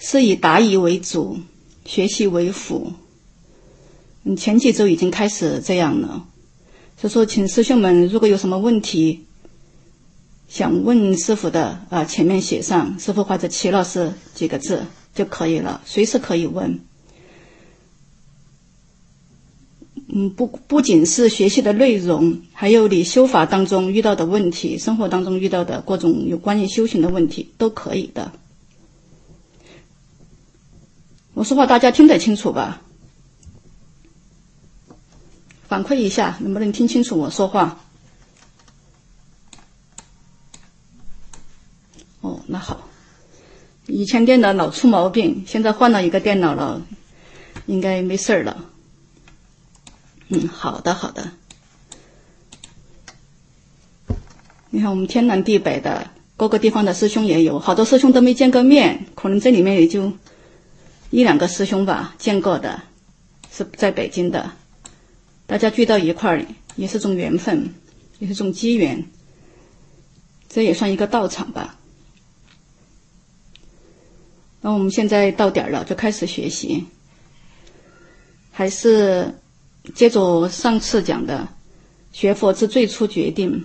是以答疑为主，学习为辅。前几周已经开始这样了，所以说请师兄们如果有什么问题想问师父的前面写上师父或者齐老师几个字就可以了，随时可以问。不仅是学习的内容，还有你修法当中遇到的问题，生活当中遇到的各种有关于修行的问题都可以的。我说话大家听得清楚吧？反馈一下能不能听清楚我说话。那好，以前电脑老出毛病，现在换了一个电脑了，应该没事了。好的。你看我们天南地北的各个地方的师兄也有，好多师兄都没见过面，可能这里面也就1、2个师兄吧见过的，是在北京的。大家聚到一块儿也是种缘分，也是种机缘，这也算一个道场吧。那我们现在到点了，就开始学习，还是接着上次讲的学佛之最初决定。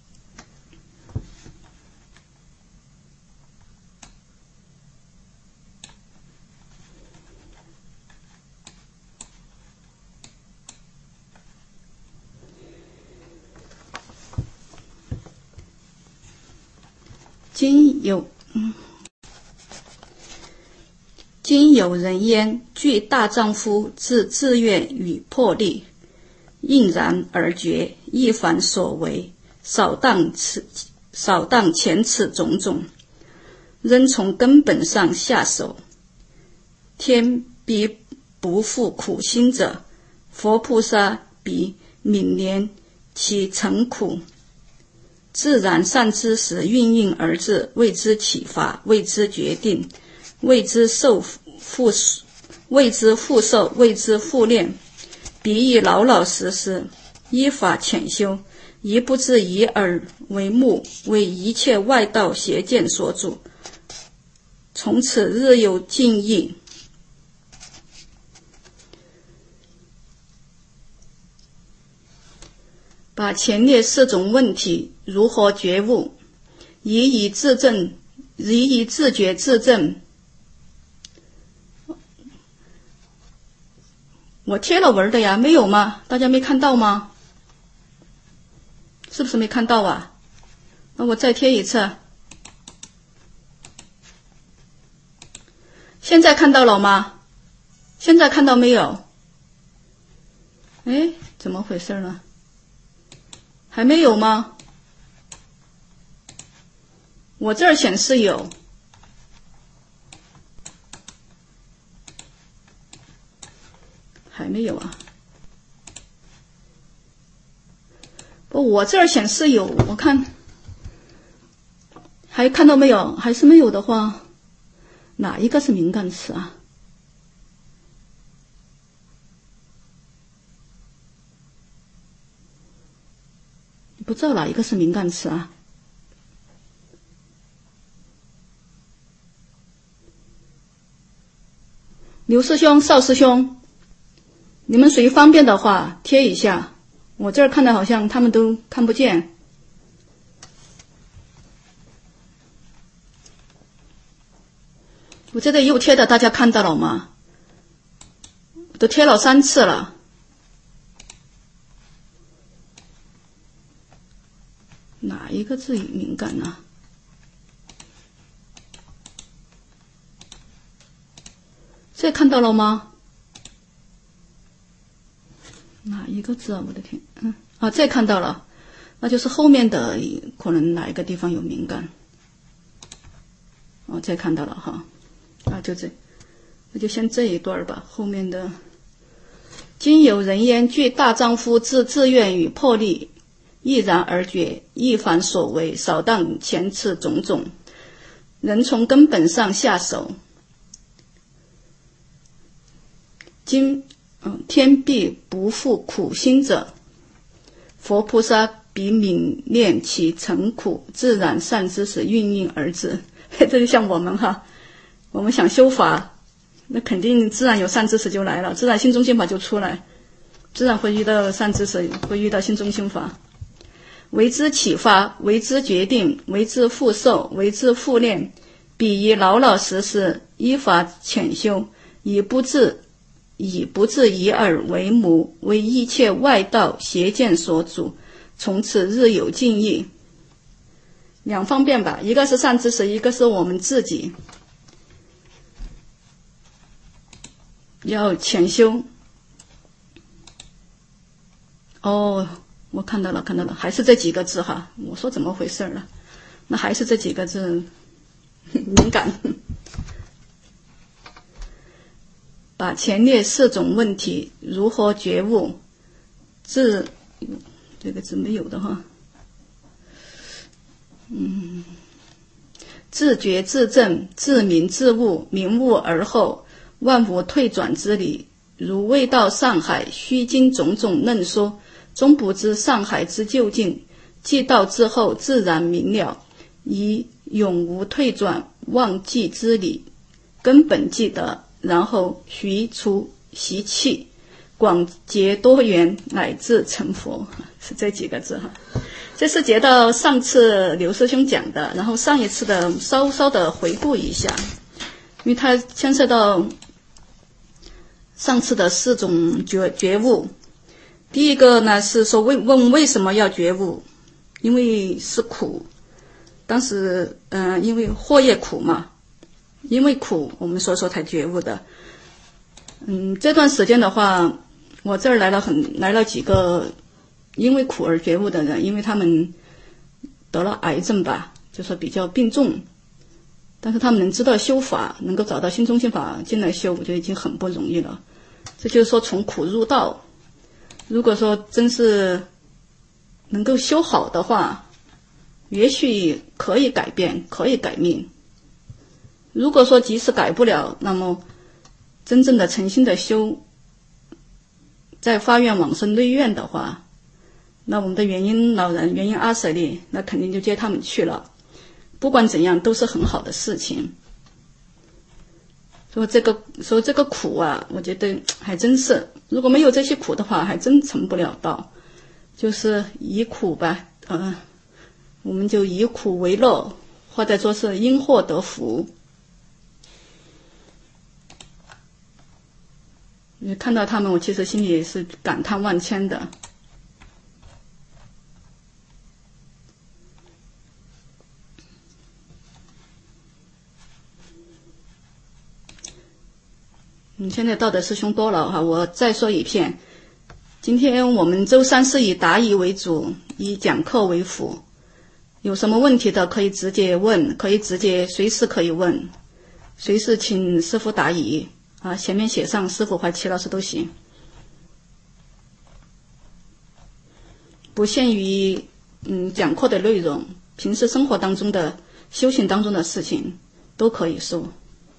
今有人焉，具大丈夫之志愿与魄力，应然而决，一凡所为，扫荡前此种种，仍从根本上下手。天必不负苦心者，佛菩萨必悯怜其诚苦，自然善知识运运而至，为之启发，为之决定，为之复受，为之复练，彼以老老实实依法潜修，一不至以耳为目，为一切外道邪见所阻，从此日有进益。把前列4种问题如何觉悟，以自觉自证。我贴了文的呀，没有吗？大家没看到吗？是不是没看到啊？那我再贴一次。现在看到了吗？现在看到没有？怎么回事呢？还没有吗？我这儿显示有。还没有啊？我这儿显示有，我看还看到没有？还是没有的话，哪一个是敏感词啊？不知道哪一个是敏感词啊？刘师兄、邵师兄，你们谁方便的话贴一下，我这儿看的好像他们都看不见。我这个右贴的大家看到了吗？我都贴了3次了。哪一个字敏感呢？这看到了吗？哪一个字啊？我的天！这看到了，那就是后面的可能哪一个地方有敏感。这看到了哈。那就先这一段吧。后面的今有人焉，具大丈夫之志愿与魄力，毅然而决，一凡所为，扫荡前次种种，仍从根本上下手。天必不负苦心者，佛菩萨必悯念其诚苦，自然善知识运运而至。这就像我们我们想修法，那肯定自然有善知识就来了，自然心中心法就出来，自然会遇到善知识，会遇到心中心法。为之启发，为之决定，为之复受，为之复练，彼以老老实实依法潜修，以不自以耳为母，为一切外道邪见所阻，从此日有尽意。两方面吧，一个是善知识，一个是我们自己要潜修。哦，我看到了，还是这几个字哈。我说怎么回事了？那还是这几个字，敏感。把前列4种问题如何觉悟，这个字没有的哈。自觉自证，自明自悟，明悟而后，万无退转之理。如未到上海，须经种种论说，终不知上海之究竟。既到之后，自然明了，以永无退转忘记之理，根本记得，然后徐除习气，广结多缘，乃至成佛。是这几个字哈。这是接到上次刘师兄讲的，然后上一次的稍稍的回顾一下，因为它牵涉到上次的4种觉悟。第一个呢是说问为什么要觉悟，因为是苦。当时因为祸业苦嘛，因为苦我们所才觉悟的。这段时间的话，我这儿来了几个因为苦而觉悟的人，因为他们得了癌症吧，就说比较病重，但是他们能知道修法，能够找到心中心法进来修，我觉得已经很不容易了。这就是说从苦入道，如果说真是能够修好的话，也许可以改变，可以改命。如果说即使改不了，那么真正的诚心的修，在发愿往生内院的话，那我们的元婴老人、元婴阿舍利，那肯定就接他们去了。不管怎样，都是很好的事情。说这个苦啊，我觉得还真是，如果没有这些苦的话，还真成不了道。就是以苦吧，我们就以苦为乐，或者说是因祸得福。看到他们，我其实心里是感叹万千的。现在道德师兄多了哈，我再说一遍。今天我们周3是以答疑为主，以讲课为辅。有什么问题的可以直接问，可以直接随时可以问，随时请师父答疑啊，前面写上师父或齐老师都行。不限于讲课的内容，平时生活当中的修行当中的事情都可以说。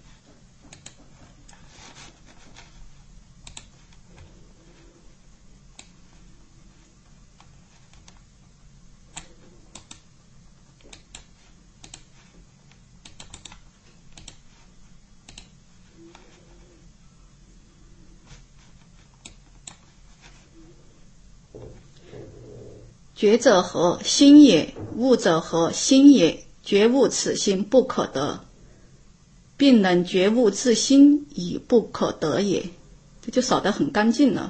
觉者何？心也。悟者何？心也。觉悟此心不可得，并能觉悟自心已不可得也。这就扫得很干净了。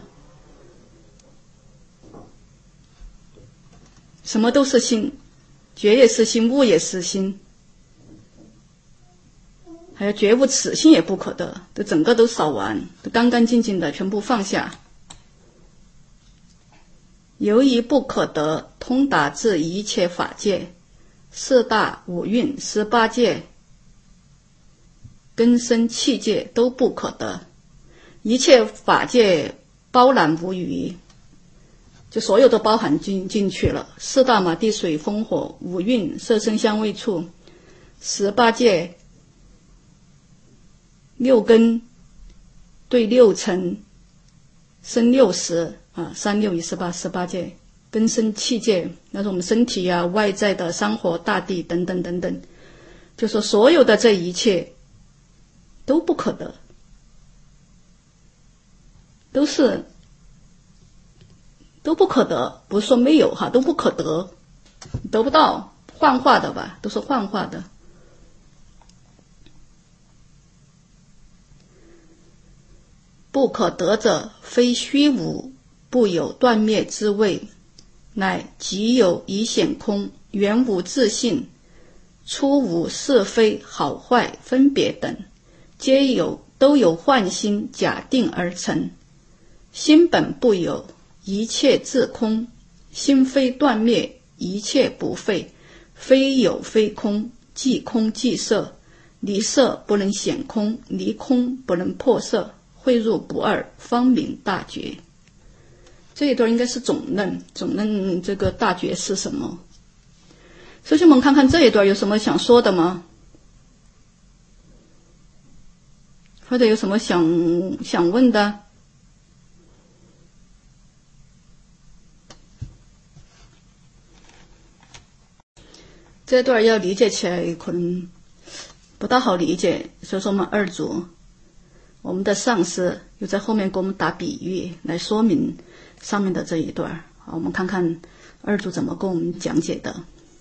什么都是心，觉也是心，悟也是心，还有觉悟此心也不可得，这整个都扫完，都干干净净的，全部放下。由于不可得，通达至一切法界，4大5蕴18界根生器界都不可得，一切法界包揽无余，就所有都包含进去了。4大嘛，地水风火5蕴色声香味触，18界6根对6尘生60啊，36与18界根生器界，那是我们身体啊，外在的山河大地等等等等，就说所有的这一切都不可得，都不可得，不是说没有哈，都不可得，得不到，幻化的吧，都是幻化的。不可得者，非虚无，不有断灭之谓，乃即有以显空，原无自性，初无是非好坏分别等，都有幻心假定而成。心本不有，一切自空，心非断灭，一切不废，非有非空，即空即色，离色不能显空，离空不能破色，汇入不二，方明大觉。这一段应该是总论这个大觉是什么。首先我们看看这一段有什么想说的吗？或者有什么想问的？这段要理解起来可能不大好理解，所以说我们二组我们的上师又在后面给我们打比喻来说明上面的这一段。好，我们看看二组怎么跟我们讲解的。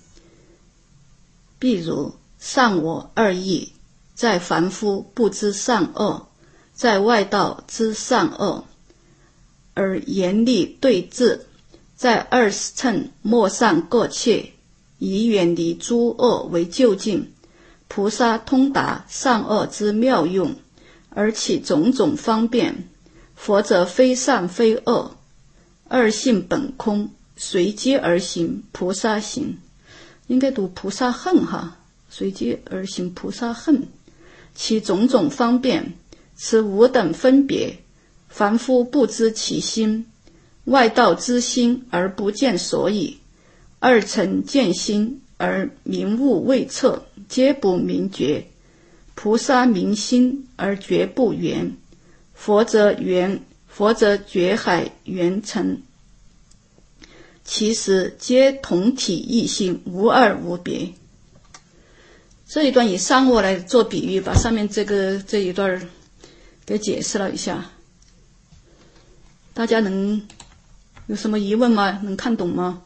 譬如善我二义，在凡夫不知善恶，在外道知善恶，而严厉对峙，在二乘莫善各切，以远离诸恶为究竟。菩萨通达善恶之妙用，而起种种方便。佛则非善非恶，二性本空，随机而行，菩萨行。应该读菩萨恨哈，随机而行菩萨恨。其种种方便，此无等分别，凡夫不知其心，外道知心而不见所以，二乘见心而明悟未彻，皆不明觉。菩萨明心而觉不圆，佛则觉海圆成，其实皆同体异性，无二无别。这一段以善恶来做比喻，把上面这一段给解释了一下。大家有什么疑问吗？能看懂吗？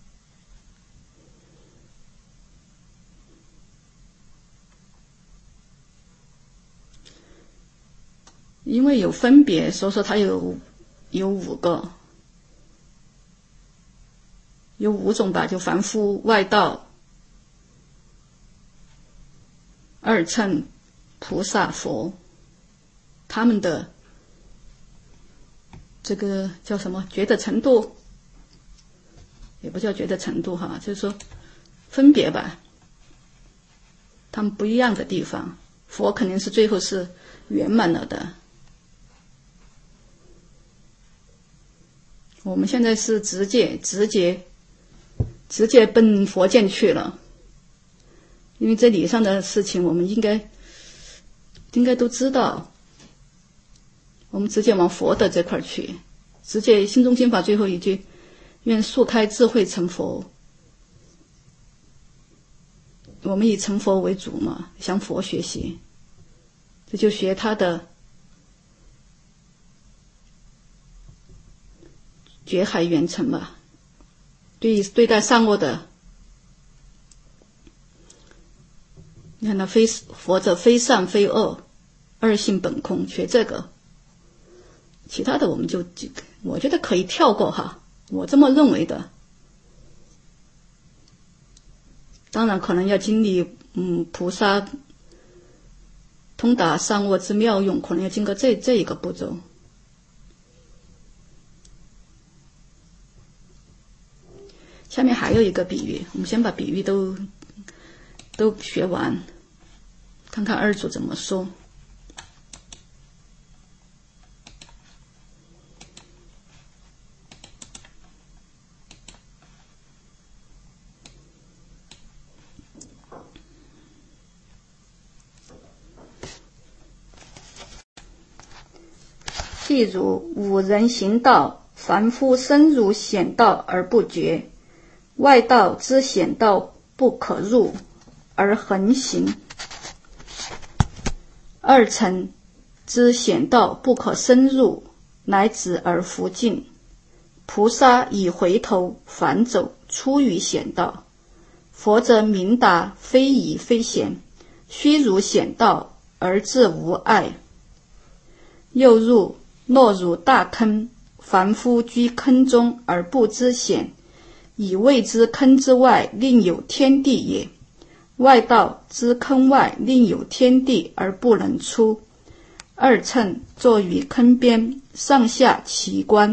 因为有分别，所以说它有5个，有5种吧，就凡夫、外道、二乘、菩萨、佛，他们的这个叫什么觉的程度，也不叫觉的程度哈，就是说分别吧，他们不一样的地方。佛肯定是最后是圆满了的，我们现在是直接奔佛见去了。因为这理上的事情我们应该都知道，我们直接往佛的这块去，直接心中心法最后一句，愿速开智慧成佛。我们以成佛为主嘛，向佛学习，这就学他的觉海圆成吧。对待善恶的，你看那佛者非善非恶，二性本空，学这个。其他的我们我觉得可以跳过哈，我这么认为的。当然可能要经历菩萨通达善恶之妙用，可能要经过这一个步骤。下面还有一个比喻，我们先把比喻都学完，看看二组怎么说。譬如5人行道，凡夫深入险道而不觉，外道知险道不可入而横行， 二乘知险道不可深入，乃止而弗进。菩萨已回头反走，出于险道。佛则明达，非疑非嫌，须如险道而自无碍。又入若如大坑，凡夫居坑中而不知险，以谓之坑之外另有天地也。外道知坑外另有天地而不能出。二乘坐于坑边，上下齐观，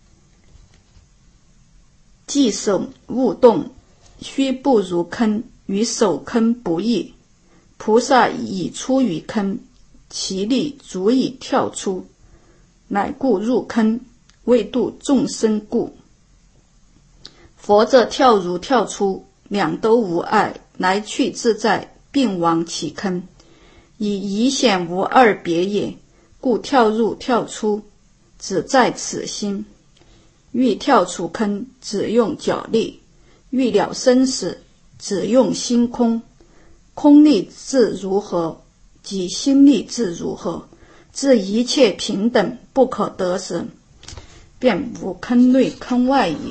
既手勿动，须不如坑，与守坑不异。菩萨已出于坑，其力足以跳出，乃故入坑，为度众生故。佛则跳如跳出，两都无碍，来去自在，并往其坑，以疑险无二别也。故跳入跳出，只在此心。欲跳出坑，只用脚力；欲了生死，只用心空。空力自如何，即心力自如何。自一切平等，不可得时，便无坑内坑外矣。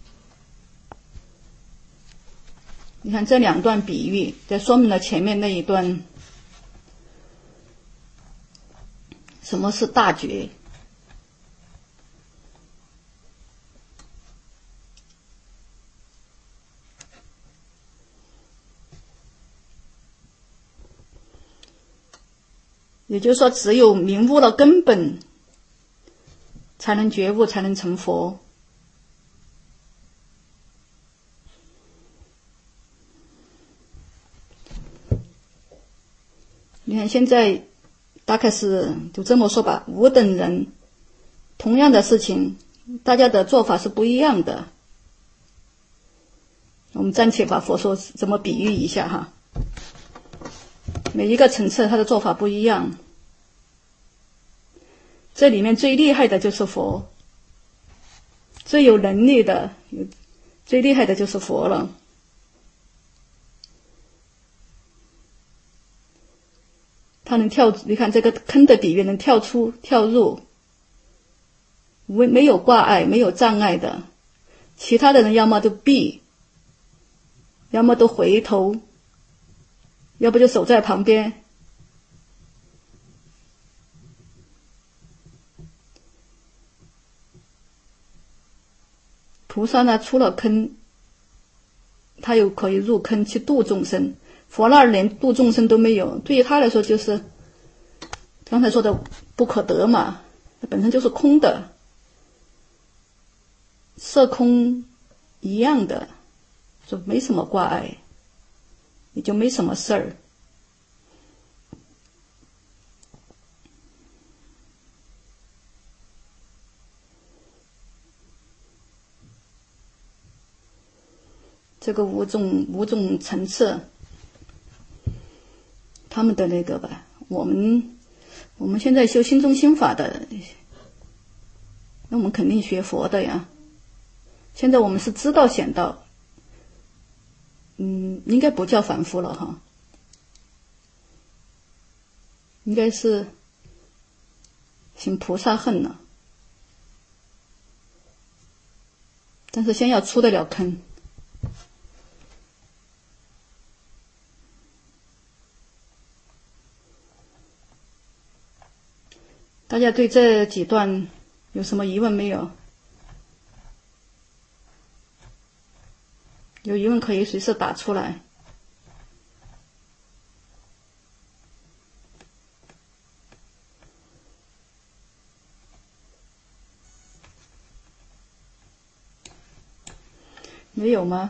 你看这两段比喻，这说明了前面那一段什么是大觉。也就是说，只有明悟了根本，才能觉悟，才能成佛。你看现在大概是就这么说吧，五等人同样的事情，大家的做法是不一样的。我们暂且把佛说怎么比喻一下哈。每一个层次他的做法不一样，这里面最厉害的就是佛，最有能力的最厉害的就是佛了。他能跳，你看这个坑的比喻，能跳出跳入，没有挂碍，没有障碍的。其他的人要么都避，要么都回头，要不就守在旁边。菩萨呢，出了坑，他又可以入坑去度众生。佛那儿连度众生都没有，对于他来说就是刚才说的不可得嘛，本身就是空的，色空一样的，就没什么挂碍，也就没什么事儿。这个五种层次，他们的那个吧，我们现在修心中心法的，那我们肯定学佛的呀。现在我们是知道险道，应该不叫凡夫了哈，应该是行菩萨恨了。但是先要出得了坑。大家对这几段有什么疑问没有？有疑问可以随时打出来。没有吗？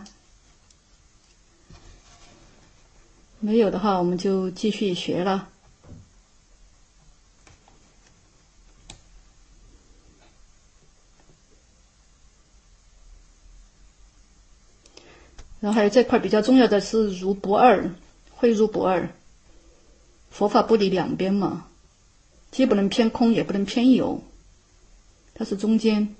没有的话，我们就继续学了。然后还有这块比较重要的是如不二，会如不二。佛法不离两边嘛，既不能偏空，也不能偏有，它是中间。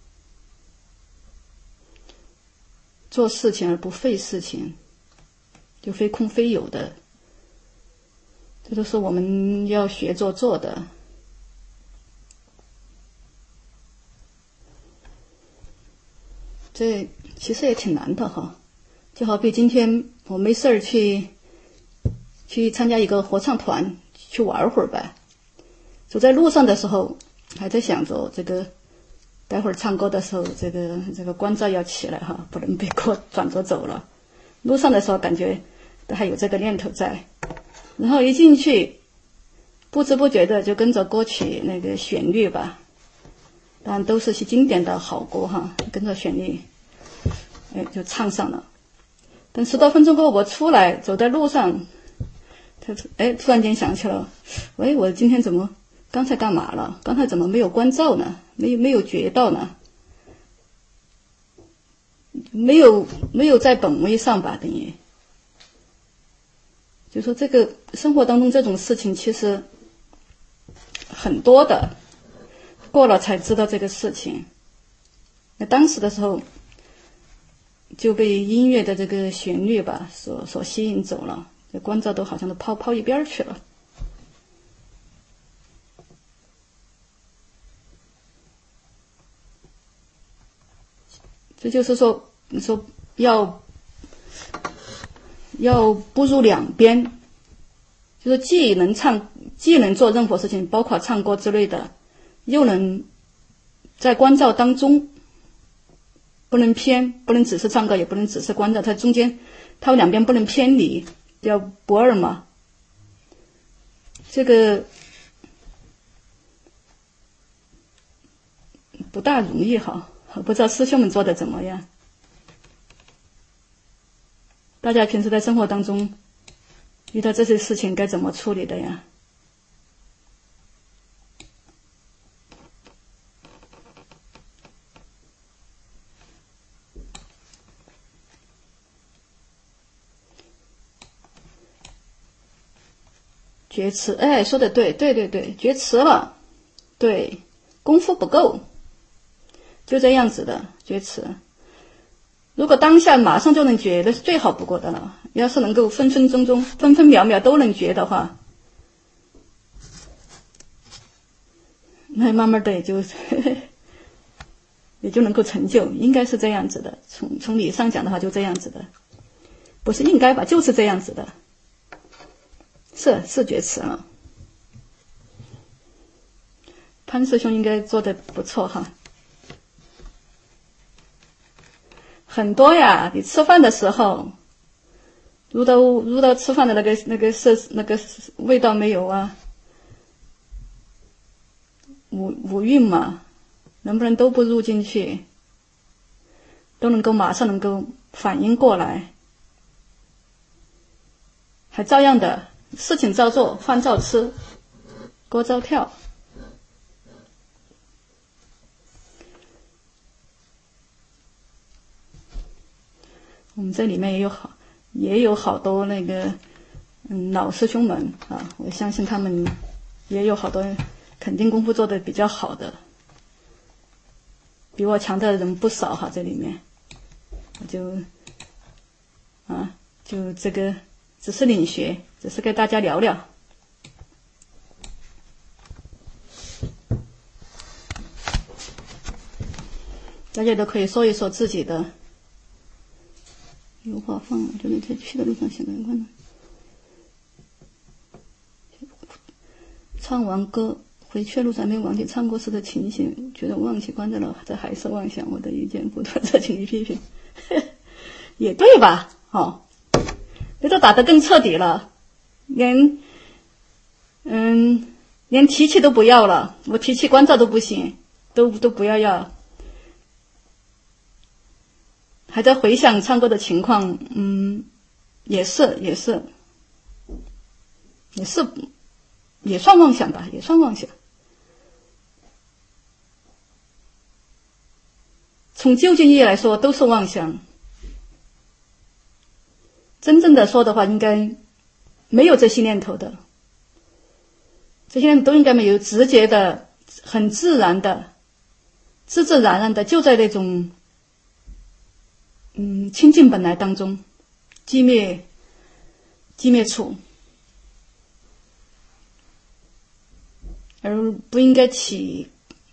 做事情而不费事情， 就非空非有的，这都是我们要学着做的。这其实也挺难的哈，就好比今天我没事儿去参加一个合唱团，去玩会儿呗。走在路上的时候，还在想着这个，待会儿唱歌的时候，这个关照要起来哈，不能被歌转着走了。路上的时候感觉都还有这个念头在，然后一进去，不知不觉的就跟着歌曲那个旋律吧，当然都是些经典的好歌哈，跟着旋律，就唱上了。等10多分钟过后，我出来走在路上，突然间想起了，我今天刚才干嘛了？刚才怎么没有关照呢？没有觉到呢？没有在本位上吧，等于就说这个生活当中这种事情其实很多的，过了才知道这个事情。那当时的时候就被音乐的这个旋律吧所吸引走了，这关照都好像都抛一边去了。这就是说，你说要不入两边，就是既能做任何事情，包括唱歌之类的，又能在关照当中，不能偏，不能只是唱歌，也不能只是关照，它中间它两边不能偏离，叫不二嘛。这个不大容易哈。不知道师兄们做的怎么样？大家平时在生活当中遇到这些事情该怎么处理的呀？觉迟，说的对，觉迟了，对，功夫不够。就这样子的觉迟，如果当下马上就能觉，那是最好不过的了。要是能够分分钟钟、分分秒秒都能觉的话，那慢慢的也就能够成就，应该是这样子的。从理上讲的话，就这样子的，不是应该吧，就是这样子的。是觉迟了，潘师兄应该做的不错哈。很多呀，你吃饭的时候，入到吃饭的那个味道没有啊？五蕴嘛，能不能都不入进去，都能够马上能够反应过来，还照样的事情照做，饭照吃，歌照跳。我们这里面也有好多那个老师兄们啊，我相信他们也有好多肯定功夫做的比较好的，比我强的人不少哈。这里面我就这个只是领学，只是跟大家聊聊。大家都可以说一说自己的。油画放了，就那天去的路上写的，看唱完歌回去的路上没忘记唱歌时的情形，觉得忘记关照了，这还是妄想，我的意见不多，这请你批评。也对吧？这都打得更彻底了，连提气都不要了，我提气关照都不行，都不要。还在回想唱歌的情况，也算妄想吧，也算妄想。从究竟意义来说，都是妄想。真正的说的话，应该没有这些念头的，这些念头都应该没有，直接的、很自然的、自自然然的，就在那种清净本来当中，寂灭寂灭处，而不应该起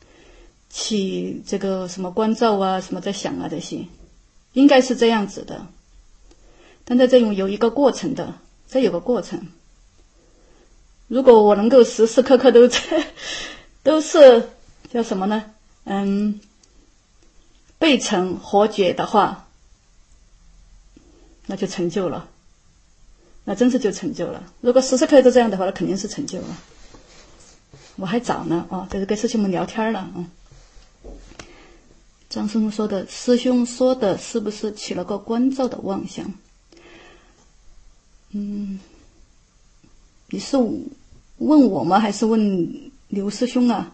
这个什么关照啊，什么在想啊这些，应该是这样子的。但在这种有一个过程的，这有个过程。如果我能够时时刻刻都是叫什么呢？备成活觉的话，那就成就了，那真是就成就了。如果时时刻刻都这样的话，那肯定是成就了。我还早呢，这是跟师兄们聊天了。张师兄说的，师兄说的是不是起了个关照的妄想？你是问我吗？还是问刘师兄啊？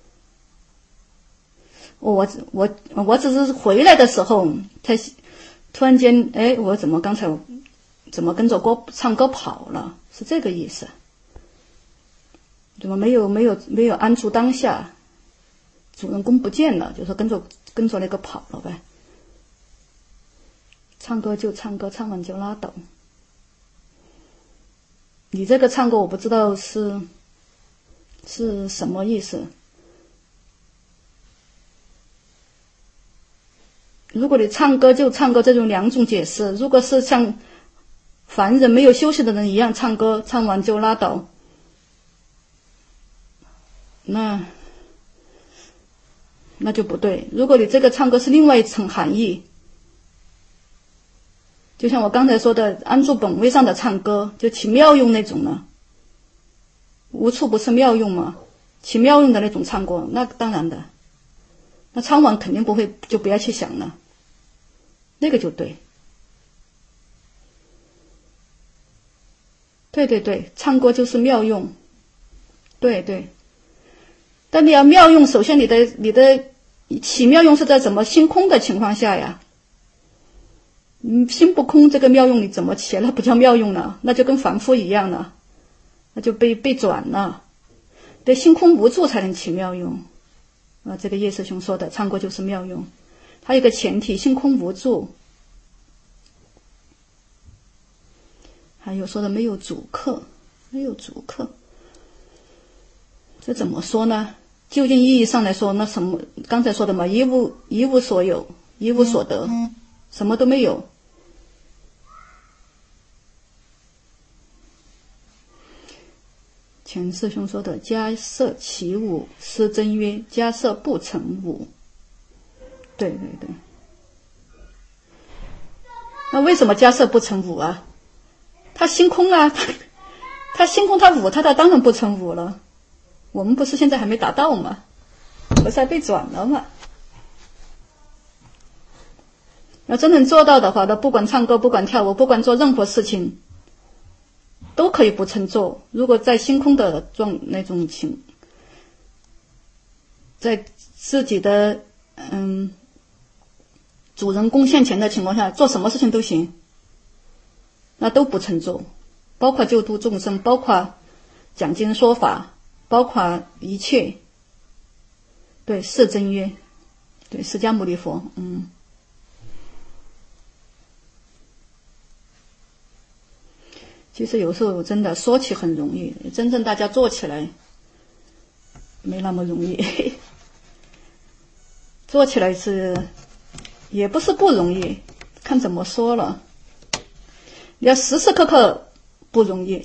我只是回来的时候，他突然间，我刚才怎么跟着唱歌跑了？是这个意思。怎么没有安住当下？主人公不见了，就说跟着那个跑了呗。唱歌就唱歌，唱完就拉倒。你这个唱歌我不知道是什么意思。如果你唱歌就唱歌这种两种解释，如果是像凡人没有休息的人一样唱歌，唱完就拉倒，那就不对。如果你这个唱歌是另外一层含义，就像我刚才说的安住本位上的唱歌，就起妙用那种呢，无处不是妙用嘛，起妙用的那种唱歌，那当然的，那唱完肯定不会，就不要去想了，那个就对。对，唱歌就是妙用，对。但你要妙用，首先你的起妙用是在怎么心空的情况下呀？心不空，这个妙用你怎么起？那不叫妙用了，那就跟凡夫一样了，那就被转了。对，心空无助才能起妙用这个叶师兄说的唱歌就是妙用，它有个前提，心空无助。还有说的没有主客，这怎么说呢？究竟意义上来说，那什么刚才说的嘛，一无所有，一无所得，什么都没有。前师兄说的家舍其无，师真曰家舍不成无。对。那为什么家舍不成无啊？他心空啊，他心空，他无，他当然不成无了。我们不是现在还没达到吗？不是还被转了吗？要真能做到的话，那不管唱歌，不管跳舞，不管做任何事情，都可以不成做。如果在心空的那种在自己的主人公现前的情况下，做什么事情都行，那都不成做，包括救度众生，包括讲经说法，包括一切。对，是真曰，对，释迦牟尼佛。其实有时候真的说起很容易，真正大家做起来没那么容易。做起来也不是不容易，看怎么说了。你要时时刻刻不容易，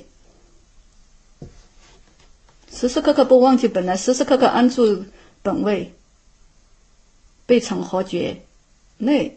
时时刻刻不忘记本来，时时刻刻安住本位，备成活觉，那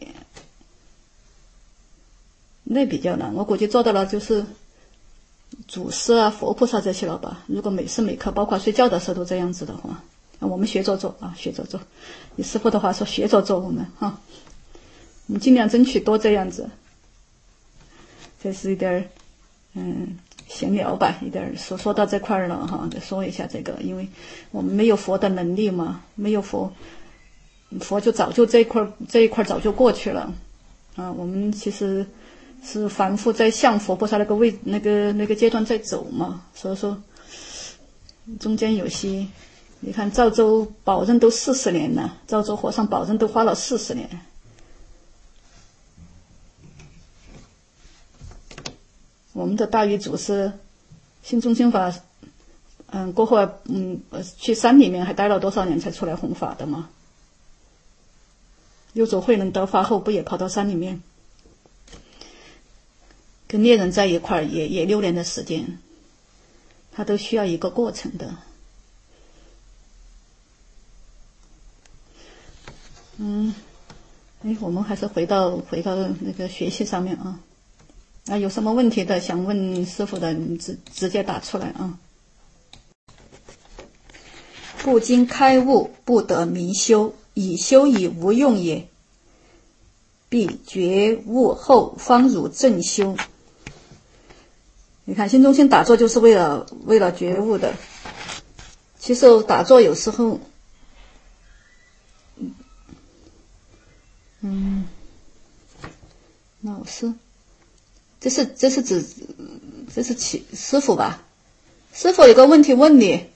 比较难。我估计做到了就是祖师啊、佛菩萨这些了吧。如果每时每刻，包括睡觉的时候都这样子的话，我们学着做啊，学着做。以师父的话说，学着做，我们尽量争取多这样子。这是一点闲聊吧，一点说到这块了再说一下这个，因为我们没有佛的能力嘛，没有佛就早就这一块早就过去了我们其实是反复在向佛菩萨那个阶段在走嘛，所以说中间有些，你看赵州宝任都40年了，赵州和尚宝任都花了40年。 我们的大禹祖师信中心法，过后去山里面还待了多少年才出来弘法的嘛？六祖慧能得法后不也跑到山里面，跟猎人在一块儿也6年的时间，他都需要一个过程的。我们还是回到那个学习上面啊。有什么问题的想问师父的，你直接打出来啊。不经开悟，不得明修，以修以无用也。必觉悟后，方如正修。你看，心中心打坐就是为了觉悟的。其实打坐有时候，老师，这是师父吧？师父有个问题问你。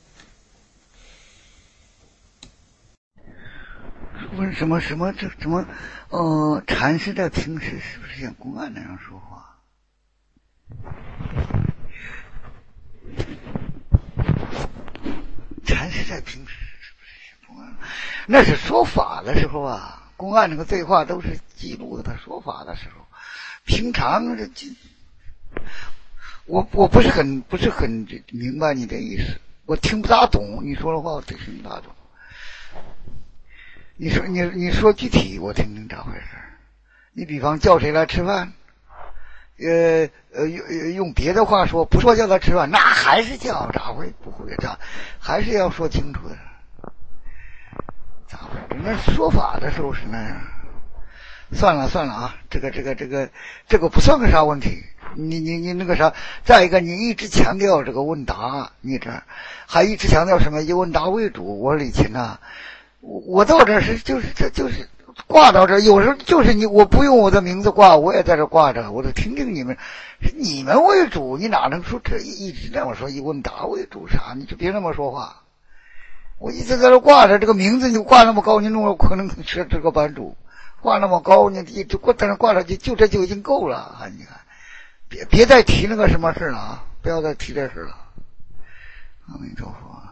问什么这怎么禅师在平时是不是像公案那样说话？禅师在平时是不是像公案？那是说法的时候啊，公案那个对话都是记录的，他说法的时候。平常我不是很明白你的意思，我听不大懂你说的话，我听不大懂。你说具体我听听咋回事？你比方叫谁来吃饭，用别的话说，不说叫他吃饭，那还是叫咋会不会这，还是要说清楚的。咋回事？那说法的时候是那样。算了啊，这个不算个啥问题。你那个啥，再一个你一直强调这个问答，你这还一直强调什么以问答为主。我以前呢，我到这是就是挂到这，有时候就是我不用我的名字挂，我也在这挂着，我就听听你们为主，你哪能说这一直这么说以问答为主啥？你就别那么说话。我一直在这挂着，这个名字你挂那么高，你弄了可能是这个班主。挂那么高，你一直在那挂上去，就这就已经够了啊！你看，别再提那个什么事了啊！不要再提这事了。阿弥陀佛。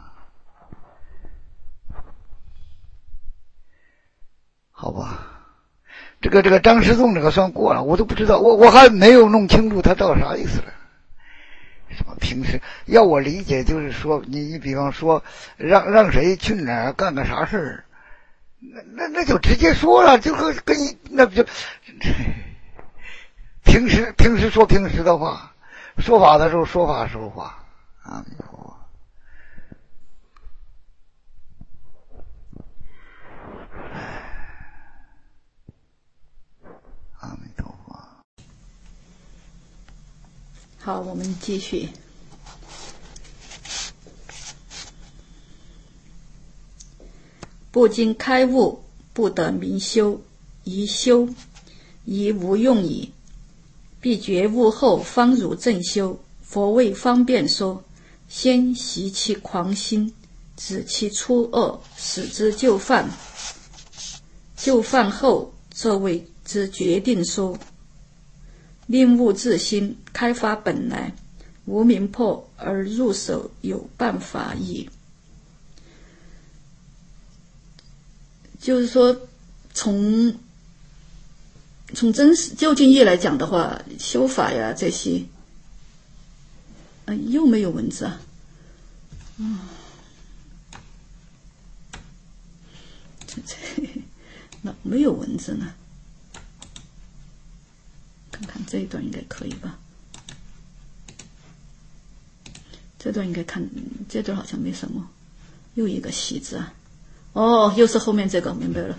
好吧，这个张师栋这个算过了，我都不知道，我还没有弄清楚他到底啥意思了。什么平时要我理解就是说，你比方说让谁去哪儿干个啥事儿。那就直接说了，就跟你那不就平时说平时的话，说法的时候说法说话。阿弥陀佛。阿弥陀佛。 好，我们继续。不经开悟，不得明修，宜修宜无用矣。必觉悟后，方如正修。佛为方便说，先习其狂心，止其初恶，使之就犯。就犯后，则为之决定说。令悟自心，开发本来，无明破而入手有办法矣。就是说，从真实究竟义来讲的话，修法呀这些，又没有文字啊，那没有文字呢？看看这一段应该可以吧？这段应该看，这段好像没什么，又一个习字啊。哦，又是后面这个，明白了，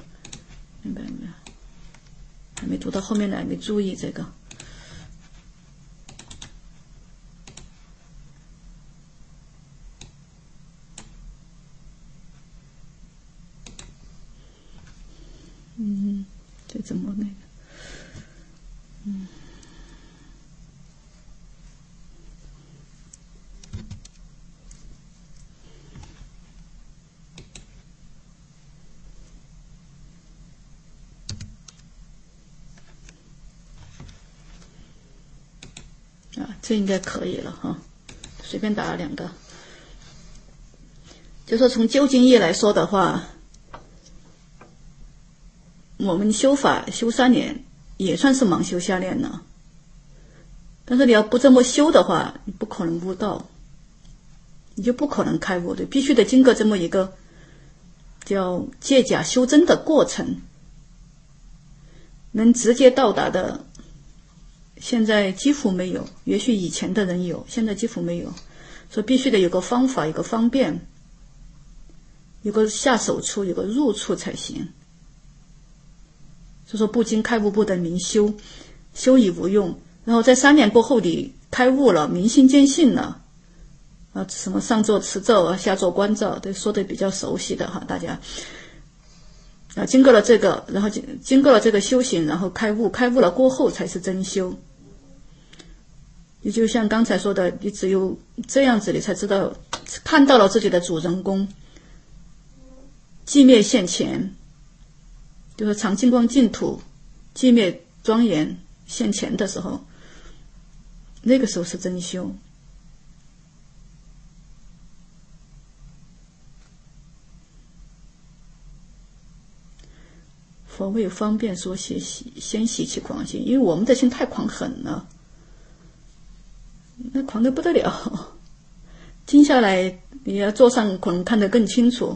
还没读到后面来，没注意这个。这怎么那个？ 这应该可以了哈，随便打了2个。就说从究竟义来说的话，我们修法修3年也算是盲修瞎练了，但是你要不这么修的话，你不可能悟道，你就不可能开悟的，必须得经过这么一个叫借假修真的过程，能直接到达的现在几乎没有，也许以前的人有，现在几乎没有，所以必须得有个方法，有个方便，有个下手处，有个入处才行。就说不经开悟不得明修，修以无用。然后在3年过后你开悟了，明心见性了，什么上座持咒啊，下座观照，都说的比较熟悉的哈，大家经过了这个，然后经过了这个修行，然后开悟，开悟了过后才是真修。也就像刚才说的，你只有这样子，你才知道看到了自己的主人公寂灭现前，就是常净光净土寂灭庄严现前的时候，那个时候是真修。佛为方便说先习其狂心，因为我们的心太狂狠了，那狂得不得了，静下来你要坐上可能看得更清楚，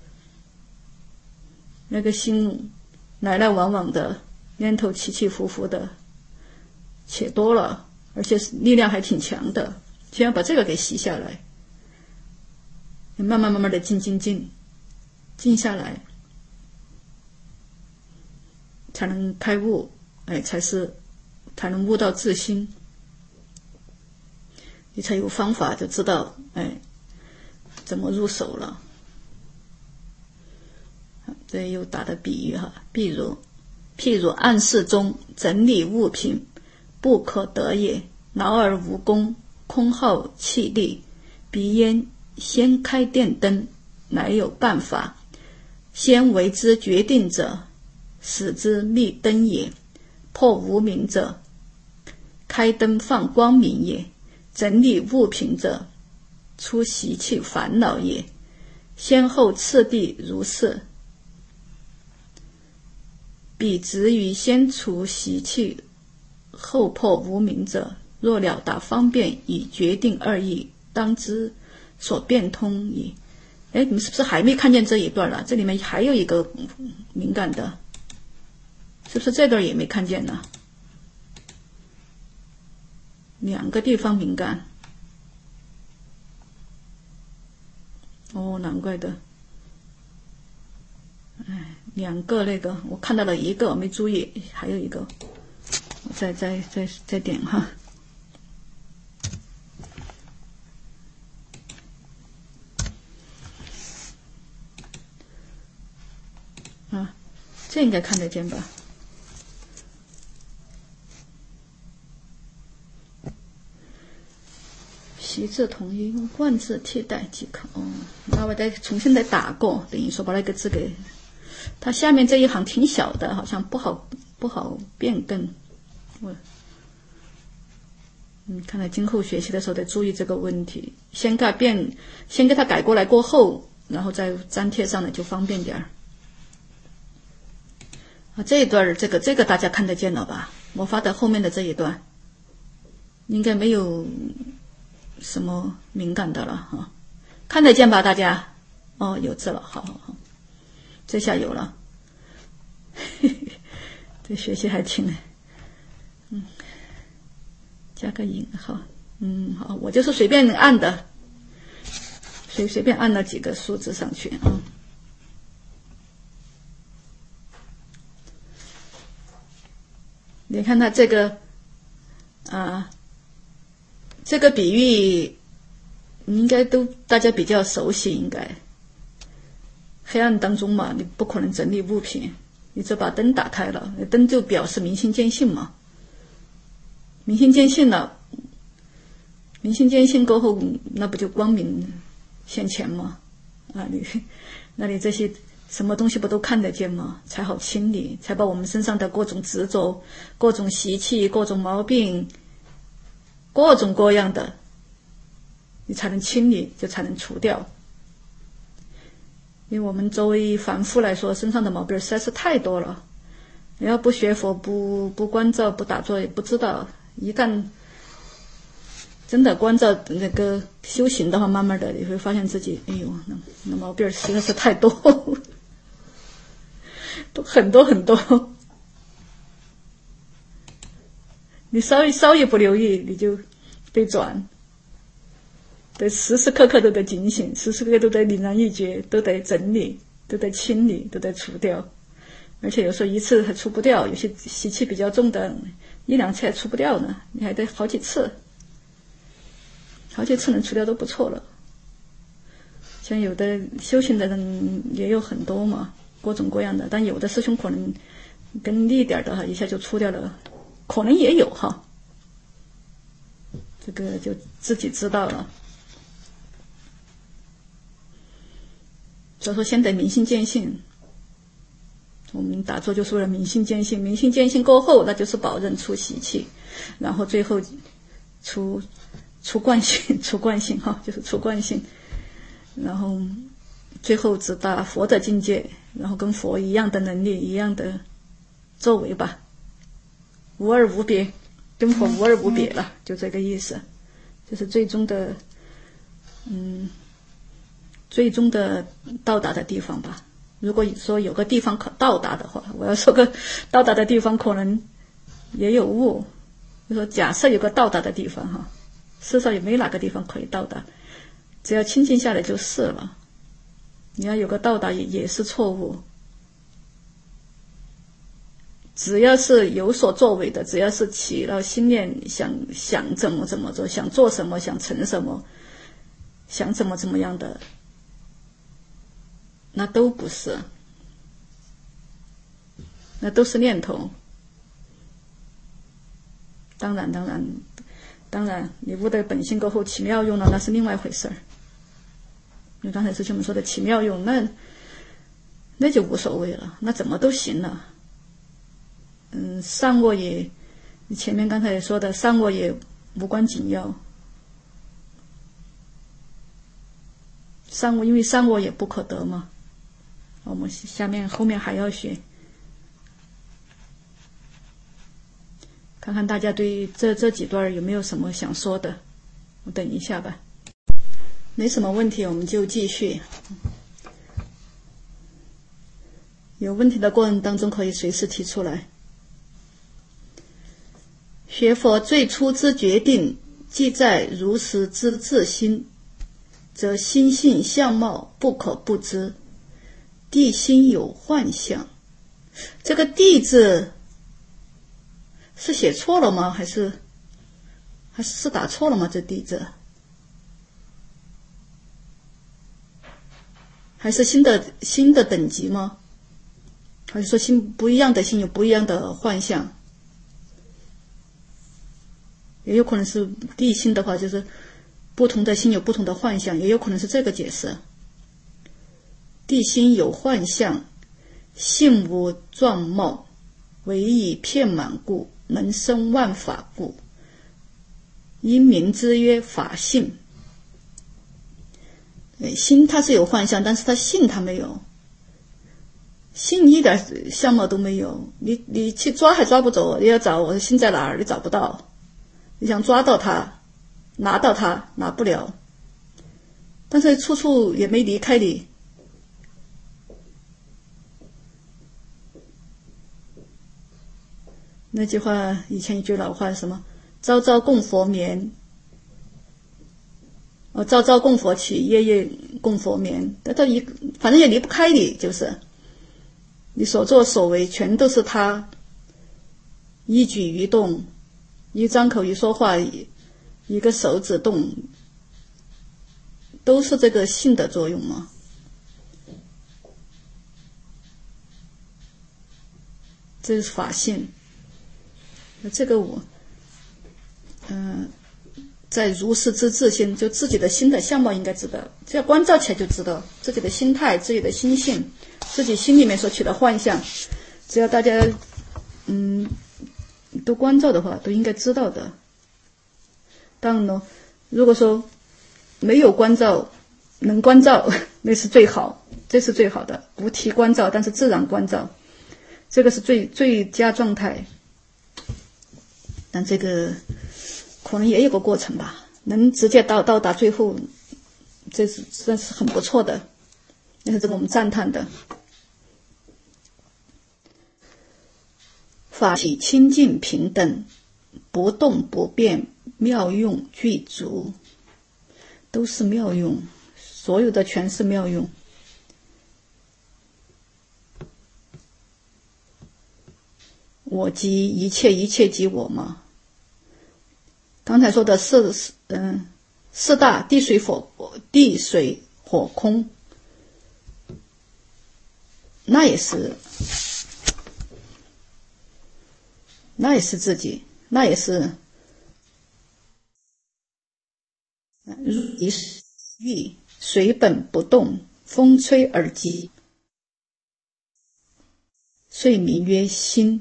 那个心来来往往的，念头起起伏伏的且多了，而且力量还挺强的，先要把这个给习下来，慢慢的静下来，才能开悟，才能悟到自心，你才有方法就知道怎么入手了。这又打的比喻哈，譬如暗室中整理物品，不可得也，劳而无功，空耗气力，彼焉先开电灯，乃有办法，先为之决定者，使之密灯也，破无明者，开灯放光明也，整理物品者，出习气烦恼也，先后次第如是。彼执于先除习气后破无明者，若了达方便以决定2义，当知所变通矣。你们是不是还没看见这一段了？这里面还有一个敏感的，是不是这段也没看见呢？2个地方敏感。难怪的。2个那个我看到了一个没注意，还有一个我再点哈。这应该看得见吧？习字同音，用冠字替代即可。那我再重新再打过，等于说把那个字给。它下面这一行挺小的，好像不好变更。看来今后学习的时候得注意这个问题，先给它改过来过后，然后再粘贴上来就方便点儿。这一段这个大家看得见了吧？我发的后面的这一段应该没有什么敏感的了哈，看得见吧大家？有字了，好，这下有了。这学习还挺加个引号，好，我就是随便按的，随便按了几个数字上去啊。你看它这个这个比喻应该都大家比较熟悉，应该黑暗当中嘛，你不可能整理物品，你只把灯打开了，灯就表示明心见性嘛，明心见性了，明心见性过后，那不就光明现前吗？那你这些什么东西不都看得见吗？才好清理，才把我们身上的各种执着、各种习气、各种毛病各种各样的，你才能清理，就才能除掉。因为我们作为凡夫来说，身上的毛病实在是太多了。你要不学佛，不关照，不打坐，也不知道。一旦真的关照那个修行的话，慢慢的你会发现自己，哎呦，那毛病实在是太多，都很多很多。你稍一不留意，你就被转。得时时刻刻都得警醒，时时刻刻都得凛然一觉，都得整理，都得清理，都得除掉。而且有时候一次还除不掉，有些习气比较重的，一两次还除不掉呢，你还得好几次能除掉都不错了。像有的修行的人也有很多嘛，各种各样的，但有的师兄可能更厉一点的哈，一下就除掉了，可能也有哈，这个就自己知道了。所以说先得明心见性，我们打坐就是为了明心见性，明心见性过后，那就是保证除习气，然后最后除惯性，除惯性哈，就是除惯性，然后最后直达佛的境界，然后跟佛一样的能力，一样的作为吧，无二无别，跟佛无二无别了，就这个意思，就是最终的到达的地方吧。如果说有个地方可到达的话，我要说个到达的地方可能也有误，就说假设有个到达的地方哈，事实上也没哪个地方可以到达，只要清静下来就是了。你要有个到达也是错误。只要是有所作为的，只要是起了心念，想怎么做，想做什么，想成什么，想怎么样的，那都不是，那都是念头。当然你悟得本性过后起妙用了，那是另外一回事儿。因为刚才师兄们说的起妙用，那就无所谓了，那怎么都行了。善恶也，你前面刚才也说的，善恶也无关紧要。善恶，因为善恶也不可得嘛。我们后面还要学，看看大家对这几段有没有什么想说的。我等一下吧，没什么问题我们就继续。有问题的过程当中可以随时提出来。学佛最初之决定，即在如实之自心，则心性相貌不可不知。地心有幻象，这个地字是写错了吗？还是打错了吗？这地字还是新的等级吗？还是说不一样的心有不一样的幻象？也有可能是地心的话，就是不同的心有不同的幻象，也有可能是这个解释。地心有幻象，性无状貌，唯以遍满故，能生万法故，因名之曰法性。心它是有幻象，但是它性它没有，性一点相貌都没有。你去抓还抓不走，你要找我的心在哪儿，你找不到。你想抓到它，拿到它，拿不了。但是处处也没离开你。那句话，以前一句老话是什么？朝朝供佛眠，朝朝供佛起，夜夜供佛眠。反正也离不开你，就是你所作所为全都是他，一举一动，一张口一说话，一个手指动，都是这个性的作用嘛。这是法性。这个在如实之自心，就自己的心的相貌应该知道，只要关照起来就知道自己的心态、自己的心性、自己心里面所起的幻象，只要大家都关照的话，都应该知道的。 当然了，如果说没有关照，能关照，那是最好，这是最好的。不提关照，但是自然关照，这个是最佳状态。但这个可能也有个过程吧，能直接到达最后，这是很不错的，那是这个我们赞叹的。法体清净平等，不动不变，妙用具足，都是妙用，所有的全是妙用。我即一切，一切即我嘛。刚才说的四大地水火空，那也是自己，那也是欲随本不动，风吹而极，遂名曰心。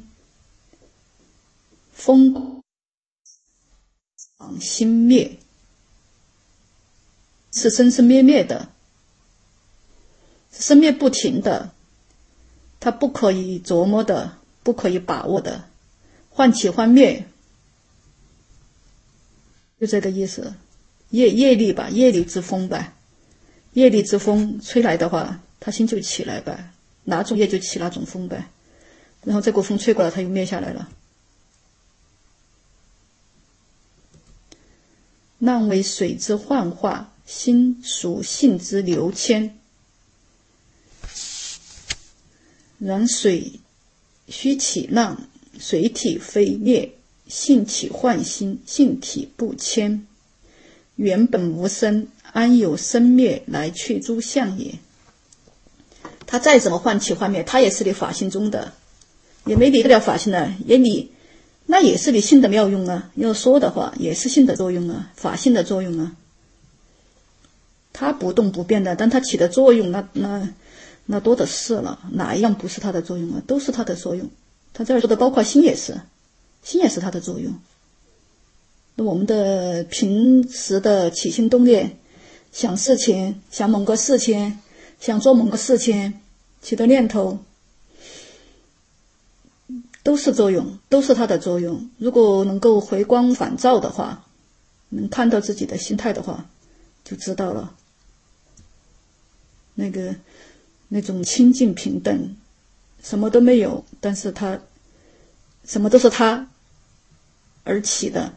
风心灭，是生生灭灭的，生灭不停的，它不可以琢磨的，不可以把握的，幻起幻灭，就这个意思。业力吧，业力之风吧，业力之风吹来的话，它心就起来呗，哪种业就起哪种风呗，然后这股风吹过来，它又灭下来了。浪为水之幻化，心属性之流迁。然水须起浪，水体非灭，性起幻心，性体不迁。原本无生，安有生灭来去诸相也？它再怎么幻起幻灭，它也是你法性中的，也没离得了法性的，那也是你性的妙用啊，要说的话也是性的作用啊，法性的作用啊。它不动不变的，但它起的作用那多的是了，哪一样不是它的作用啊？都是它的作用。它这儿说的包括心也是它的作用。那我们的平时的起心动念，想事情，想某个事情，想做某个事情，起的念头都是作用，都是它的作用。如果能够回光返照的话，能看到自己的心态的话，就知道了。那种清净平等，什么都没有，但是它什么都是它而起的。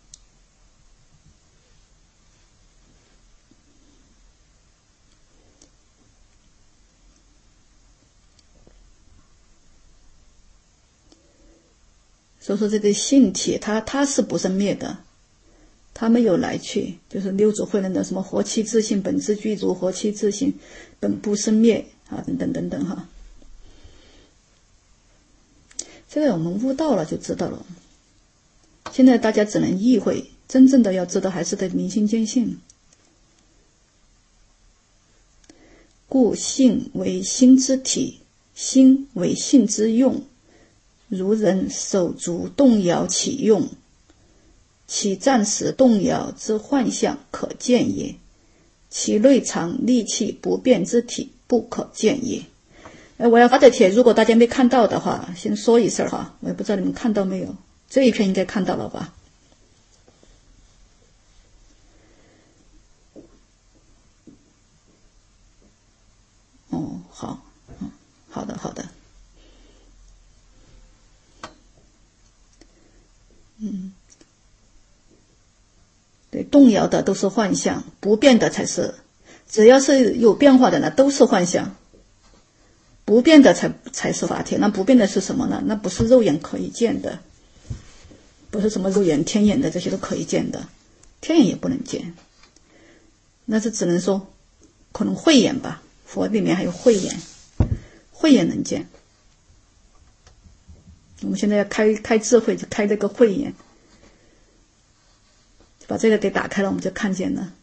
所以说这个性体它是不生灭的，它没有来去，就是六祖慧能的什么活气自性本自具足，活气自性本不生灭啊，等等等等哈。这个我们悟到了就知道了，现在大家只能意会，真正的要知道还是得明心见性。故性为心之体，心为性之用。如人手足动摇起用，其暂时动摇之幻象可见也，其内藏力气不变之体不可见也。我要发的帖，如果大家没看到的话，先说一声哈，我也不知道你们看到没有，这一篇应该看到了吧？哦，好，好的，好的。对，动摇的都是幻象，不变的才是，只要是有变化的呢，都是幻象，不变的才是法体。那不变的是什么呢？那不是肉眼可以见的，不是什么肉眼天眼的，这些都可以见的，天眼也不能见，那是只能说可能慧眼吧，佛里面还有慧眼，慧眼能见。我们现在要开智慧，就开这个慧眼，把这个给打开了，我们就看见了。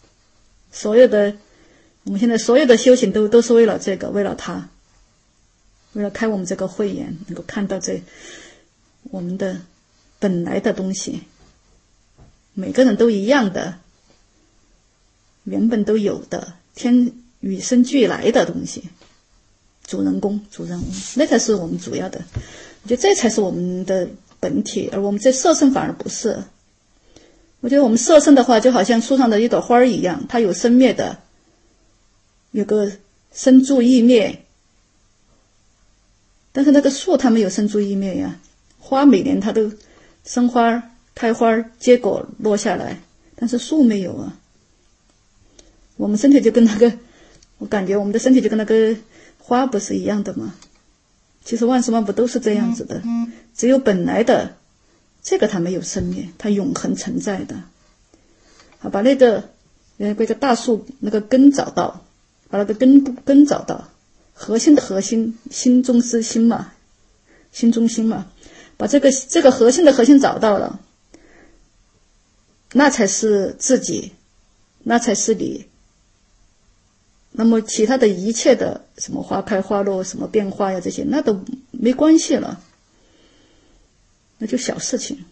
我们现在所有的修行都是为了这个，为了它，为了开我们这个慧眼，能够看到这我们的本来的东西， 每个人都一样的，原本都有的，天与生俱来的东西。主人公，那才是我们主要的。我觉得这才是我们的本体，而我们这色身反而不是。我觉得我们色身的话，就好像树上的一朵花一样，它有生灭的，有个生住异灭。但是那个树它没有生住异灭呀，花每年它都生花、开花、结果落下来，但是树没有啊。我们身体就跟那个，我感觉我们的身体就跟那个花不是一样的吗？其实万事万物都是这样子的，只有本来的这个它没有生灭，它永恒存在的。好，把那个大树那个根找到，把那个根找到，核心的核心，心中之心嘛，心中心嘛，把这个核心的核心找到了，那才是自己，那才是你。那么其他的一切的什么花开花落，什么变化呀，这些那都没关系了，那就小事情。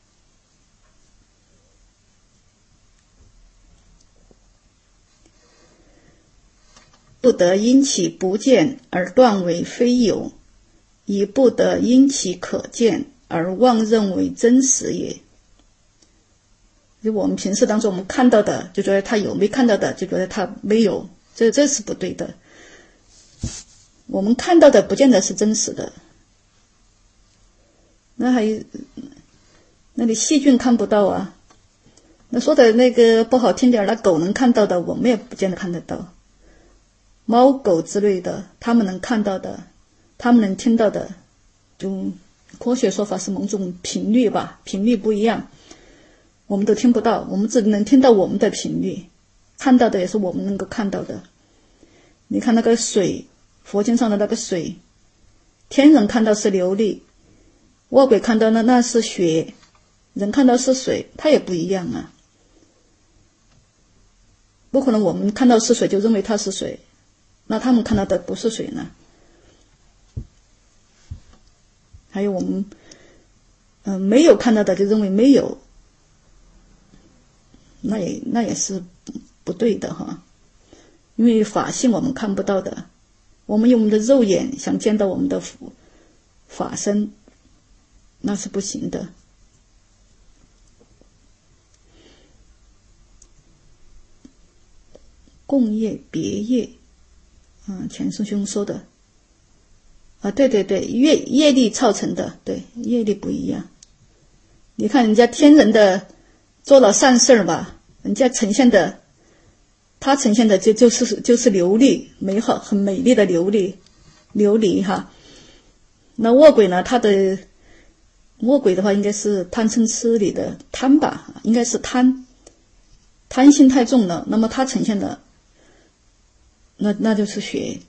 不得因其不见而断为非有，亦不得因其可见而妄认为真实也。就我们平时当中我们看到的就觉得它有，没看到的就觉得它没有，这是不对的。我们看到的不见得是真实的。那你细菌看不到啊，那说的那个不好听点，那狗能看到的我们也不见得看得到。猫狗之类的他们能看到的，他们能听到的，就科学说法是某种频率吧，频率不一样，我们都听不到，我们只能听到我们的频率，看到的也是我们能够看到的。你看那个水，佛经上的那个水，天人看到是琉璃，卧鬼看到那是血，人看到是水，它也不一样啊。不可能我们看到是水就认为它是水，那他们看到的不是水呢？还有我们没有看到的就认为没有，那也是不对的哈。因为法性我们看不到的，我们用我们的肉眼想见到我们的法身，那是不行的。共业别业，钱师兄说的啊，对，业力造成的，对，业力不一样。你看人家天人的做了善事吧，人家呈现的，他呈现的就是琉璃，美好很美丽的琉璃哈。那卧鬼呢，卧鬼的话应该是贪嗔痴里的贪吧，应该是贪心太重了，那么他呈现的那就是血。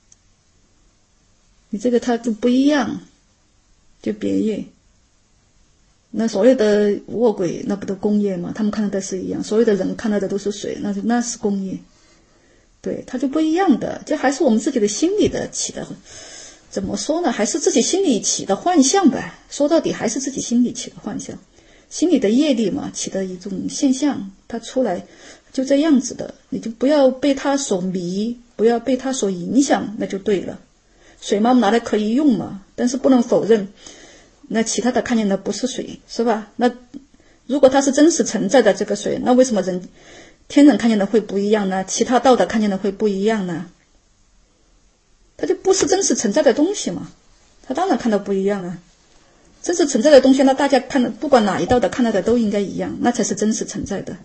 你这个它就不一样，就别业。那所有的卧鬼那不都公业吗？他们看到的是一样，所有的人看到的都是水，那是公业。对，它就不一样的，这还是我们自己的心理的起的，怎么说呢？还是自己心里起的幻象呗。说到底还是自己心里起的幻象，心里的业力嘛，起的一种现象，它出来就这样子的，你就不要被它所迷，不要被它所影响，那就对了。水嘛拿来可以用嘛，但是不能否认那其他的看见的不是水，是吧？那如果它是真实存在的这个水，那为什么天人看见的会不一样呢？其他道的看见的会不一样呢？它就不是真实存在的东西嘛，它当然看到不一样了。真实存在的东西，那大家看的不管哪一道的看到的都应该一样，那才是真实存在的。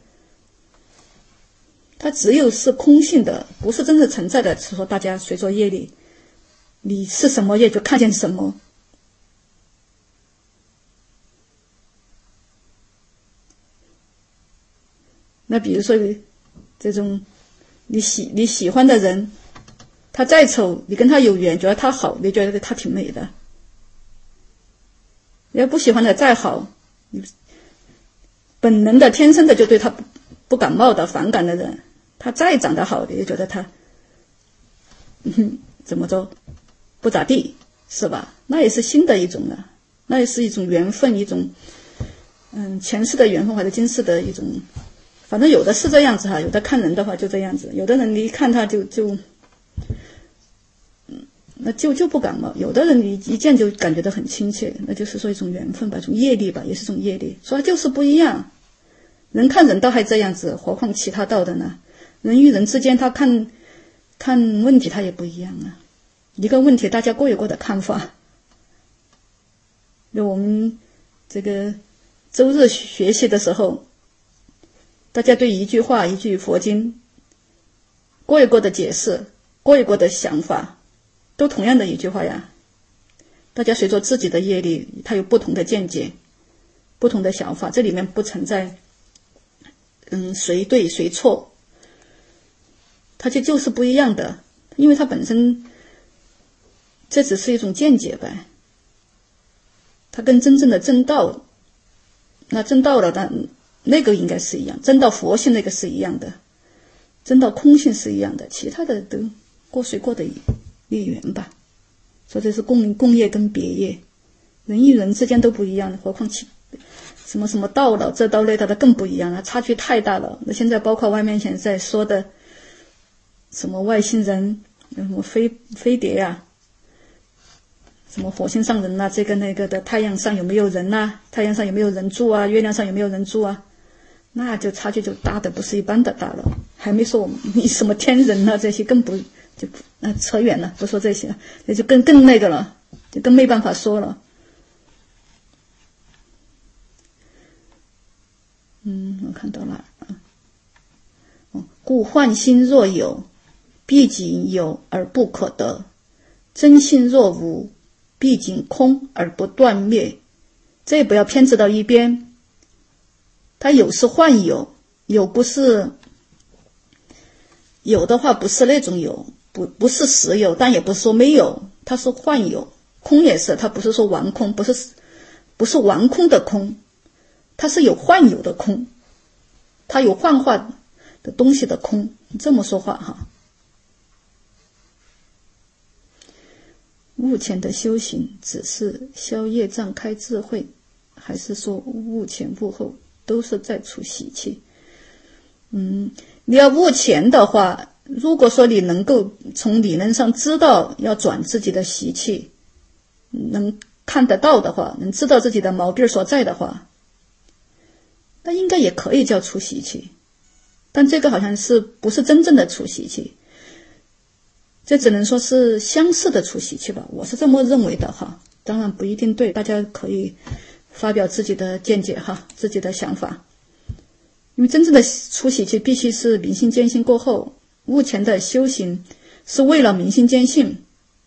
它只有是空性的，不是真实存在的，是说大家随着业力，你是什么业就看见什么。那比如说这种你喜欢的人，他再丑，你跟他有缘，觉得他好，你觉得他挺美的。要不喜欢的再好，你本能的天生的就对他不感冒的反感的人，他再长得好，你就觉得他怎么着不咋地，是吧？那也是新的一种了，那也是一种缘分，一种前世的缘分或者今世的一种，反正有的是这样子哈，有的看人的话就这样子，有的人你一看他那就不感冒，有的人你一见就感觉到很亲切，那就是说一种缘分吧，一种业力吧，也是一种业力，说就是不一样。人看人道还这样子，何况其他道的呢？人与人之间他看问题他也不一样啊，一个问题大家各有各的看法。就我们这个周日学习的时候，大家对一句话一句佛经各有各的解释，各有各的想法，都同样的一句话呀，大家随着自己的业力，他有不同的见解，不同的想法，这里面不存在谁对谁错，它就是不一样的，因为它本身这只是一种见解呗，它跟真正的正道，那正道了那个应该是一样，正道佛性那个是一样的，正道空性是一样的，其他的都各随各的业缘吧。所以这是共业跟别业，人与人之间都不一样，何况什么道了，这道那道的更不一样了，差距太大了。那现在包括外面现在说的什么外星人，什么飞碟啊，什么火星上人啊，这个那个的，太阳上有没有人啊，太阳上有没有人住啊，月亮上有没有人住啊，那就差距就大的不是一般的大了。还没说你什么天人啊，这些更不就扯远了，不说这些，那就更那个了，就更没办法说了。我看到了故幻心若有，毕竟有而不可得；真心若无，毕竟空而不断灭。这也不要偏执到一边，它有是幻有，有不是有的话不是那种有，不是实有，但也不是说没有，它是幻有。空也是，它不是说完空，不是完空的空，它是有幻有的空，它有幻化的东西的空，这么说话哈。悟前的修行只是消业障开智慧，还是说悟前悟后都是在除习气？你要悟前的话，如果说你能够从理论上知道要转自己的习气，能看得到的话，能知道自己的毛病所在的话，那应该也可以叫除习气。但这个好像是不是真正的除习气，这只能说是相似的除习气吧，我是这么认为的哈，当然不一定对，大家可以发表自己的见解哈，自己的想法。因为真正的除习气必须是明心见性过后，悟前的修行是为了明心见性，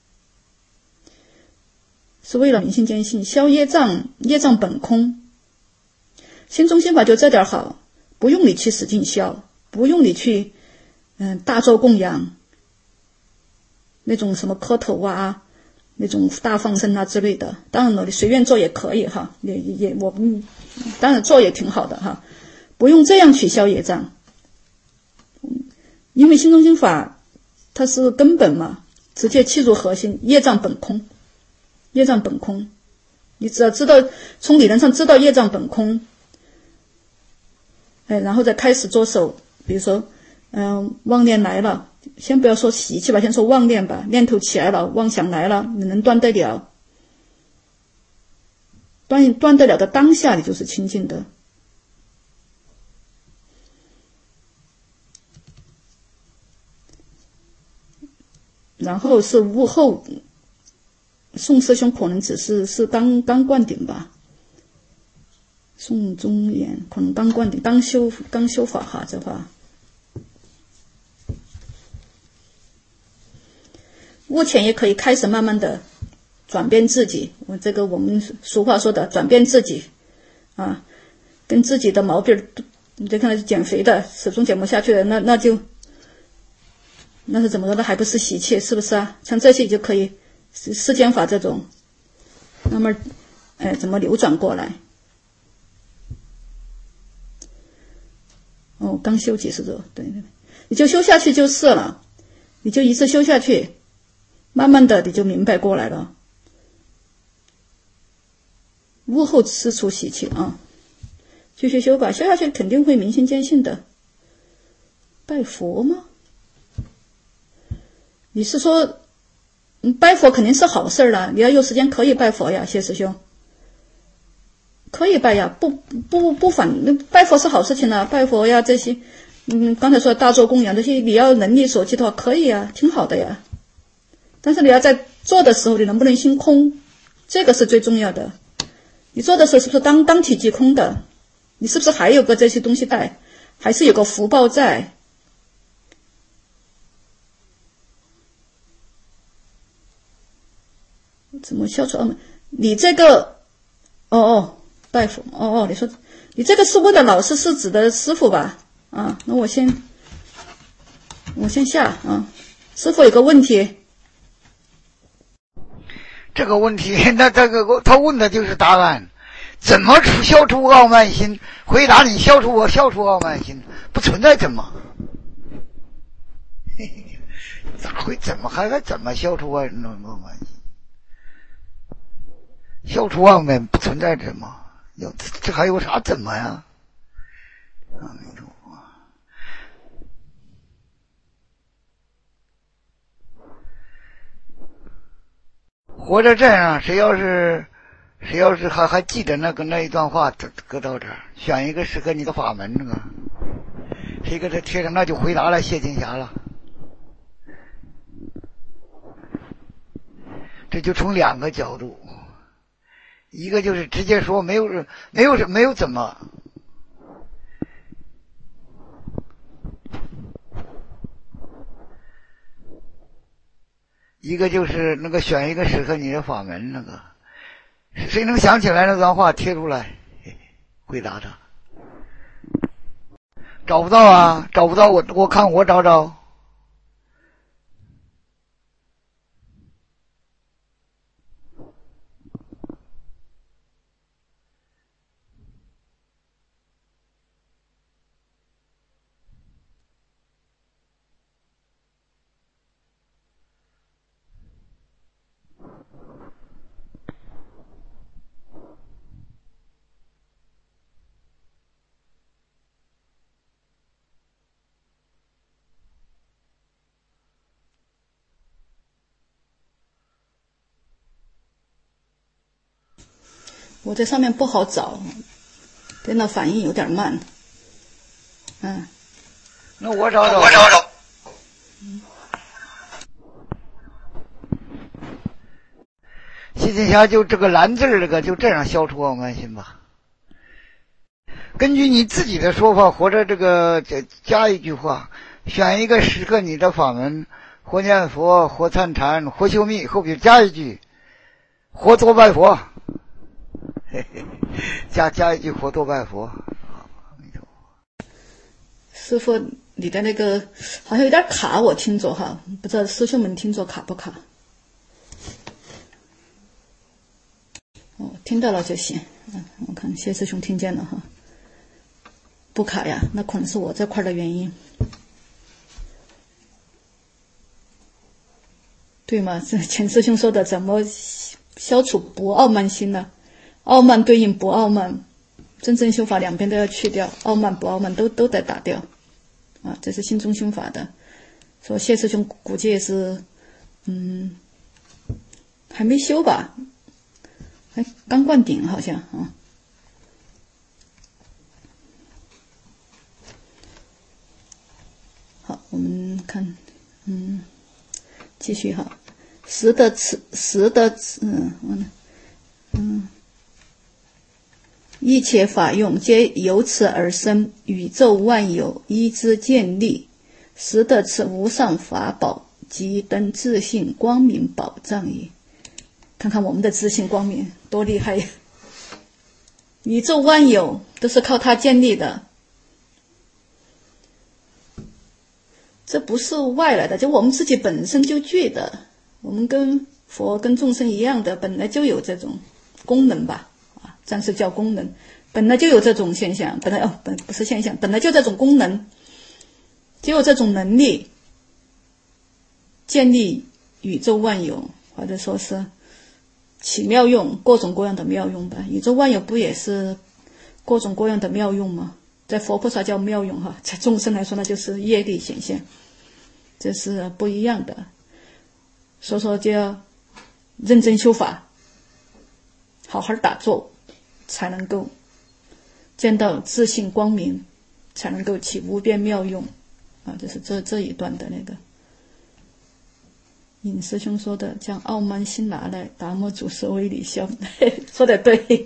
消业障，业障本空。心中心法就这点好，不用你去使劲消，不用你去大做供养，那种什么磕头啊，那种大放生啊之类的，当然了，你随便做也可以哈，我们当然做也挺好的哈，不用这样去消业障。因为心中心法它是根本嘛，直接契入核心，业障本空，业障本空。你只要知道，从理论上知道业障本空，然后再开始着手，比如说妄念来了，先不要说习气吧，先说妄念吧，念头起来了，妄想来了，你能断得了，断得了的当下你就是清净的。然后是悟后，宋师兄可能只是刚灌顶吧，宋中言可能刚灌顶，刚修法哈，这话。悟前也可以开始慢慢的转变自己，我们俗话说的转变自己啊，跟自己的毛病，你就看减肥的始终减不下去的，那是怎么说的，还不是习气，是不是啊？像这些就可以世间法这种，那么怎么流转过来？刚修几十周，对，你就修下去就是了，你就一直修下去，慢慢的你就明白过来了。悟后是除习气啊， 继续修吧，修下去肯定会明心见性的。拜佛吗？你是说拜佛肯定是好事了，你要有时间可以拜佛呀，谢师兄。可以拜呀，不反，拜佛是好事情了，拜佛呀这些，刚才说的大做供养这些，你要能力所及的话，可以呀，挺好的呀。但是你要在做的时候，你能不能心空，这个是最重要的。你做的时候是不是当体即空的？你是不是还有个这些东西在，还是有个福报在？怎么消除傲慢？你这个，拜佛，你说你这个是问的老师是指的师傅吧？啊，那我先下啊。师傅有个问题， 这个问题，那这个他问的就是答案，怎么消除傲慢心？回答你消除傲慢心，不存在怎么，咋会怎么还怎么消除傲慢心？消除傲慢不存在怎么。这还有啥怎么呀？阿弥陀佛。活着这样，谁要是还记得那一段话，搁到这儿，选一个适合你的法门，那个谁给他贴上，那就回答了谢金霞了。这就从两个角度。一个就是直接说没有怎么，一个就是那个选一个适合你的法门，那个谁能想起来那段话贴出来回答他。找不到啊，找不到，我看我找找。 我在上面不好找，电脑反应有点慢。 那我找找。谢金霞就这个蓝字这个就这样消除傲慢心吧。根据你自己的说法，或者这个加一句话，选一个适合你的法门，或念佛，或参禅，或修密，后边加一句，或多拜佛。加一句活多拜佛。 师父，你的那个好像有点卡，我听着哈，不知道师兄们听着卡不卡？听到了就行。我看谢师兄听见了哈，不卡呀，那可能是我这块的原因，对吗？这钱师兄说的，怎么消除不傲慢心呢？傲慢对应不傲慢，真正修法两边都要去掉，傲慢不傲慢都得打掉啊！这是心中心法的。说谢师兄估计也是，还没修吧？还刚灌顶好像啊。好，我们看，继续哈。识得一切法用皆由此而生，宇宙万有依之建立，识得此无上法宝，即登自信光明宝藏也。看看我们的自信光明多厉害呀！宇宙万有都是靠它建立的，这不是外来的，就我们自己本身就具的，我们跟佛跟众生一样的，本来就有这种功能吧。暂时叫功能，本来就有这种现象，不是现象，本来就这种功能，就有这种能力建立宇宙万有，或者说是起妙用，各种各样的妙用吧。宇宙万有不也是各种各样的妙用嘛，在佛菩萨叫妙用哈，在众生来说那就是业力显现，这是不一样的。所以说就要认真修法，好好打坐，才能够见到自信光明，才能够起无边妙用啊！这是这一段的那个尹师兄说的，将傲慢心拿来，达摩祖师为你消。说的对，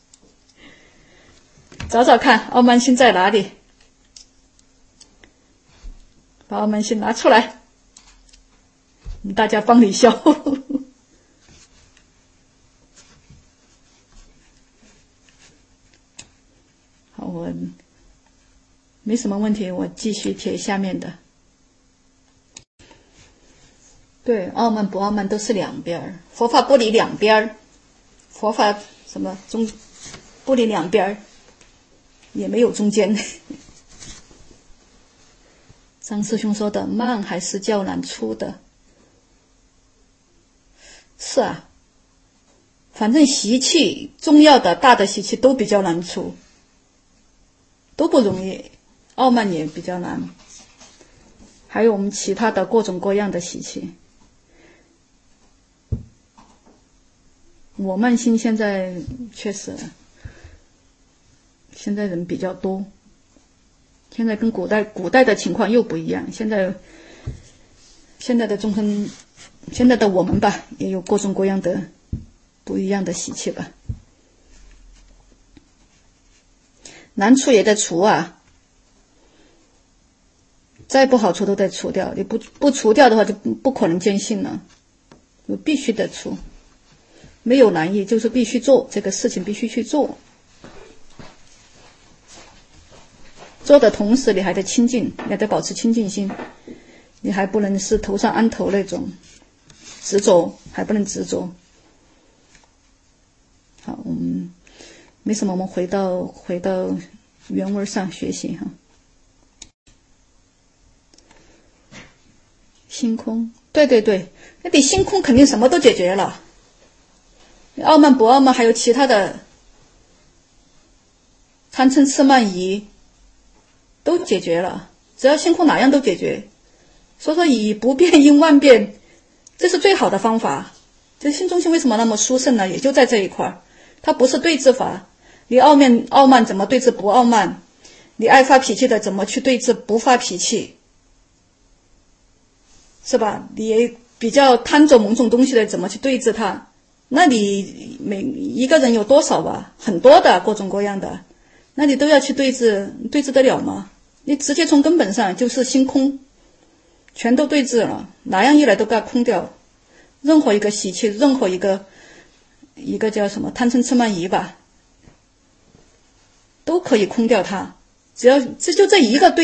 找找看傲慢心在哪里，把傲慢心拿出来，我们大家帮你消。好，我没什么问题，我继续贴下面的。对，傲慢不傲慢都是两边，佛法不离两边，佛法什么不离两边，也没有中间。张师兄说的慢还是较难出的，是啊，反正习气重要的大的习气都比较难出，都不容易，傲慢也比较难，还有我们其他的各种各样的习气。我慢心现在确实，现在人比较多，现在跟古代的情况又不一样。现在的众生，现在的我们吧，也有各种各样的不一样的习气吧。难除也得除啊，再不好除都得除掉，你不除掉的话就不可能坚信了，我必须得除。没有难易，就是必须做这个事情，必须去做。做的同时，你还得清净，你还得保持清净心，你还不能是头上安头那种执着，还不能执着。好，我们没什么，我们回到原文上学习哈。心空，对对对，那你心空肯定什么都解决了。傲慢不傲慢还有其他的贪嗔痴慢疑都解决了，只要心空哪样都解决。所以说以不变应万变，这是最好的方法。这心中心为什么那么殊胜呢？也就在这一块，它不是对治法。你傲慢怎么对治不傲慢，你爱发脾气的怎么去对治不发脾气，是吧？你比较贪着某种东西的怎么去对治它，那你每一个人有多少吧，很多的各种各样的，那你都要去对治得了吗？你直接从根本上就是心空，全都对治了，哪样一来都给它空掉。任何一个习气，任何一个叫什么贪嗔痴慢疑吧，都可以空掉它。只要这一个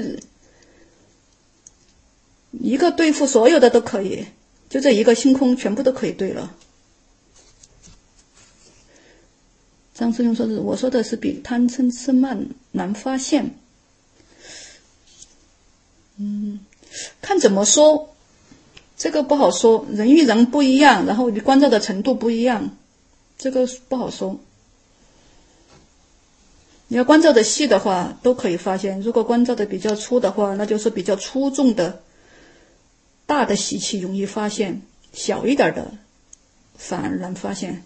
一个对付所有的都可以，就这一个心空全部都可以对了。张师兄说的，我说的是比贪嗔痴慢难发现。看怎么说，这个不好说，人与人不一样，然后你关照的程度不一样，这个不好说。你要关照的细的话都可以发现，如果关照的比较粗的话，那就是比较粗重的大的习气容易发现，小一点的反而难发现。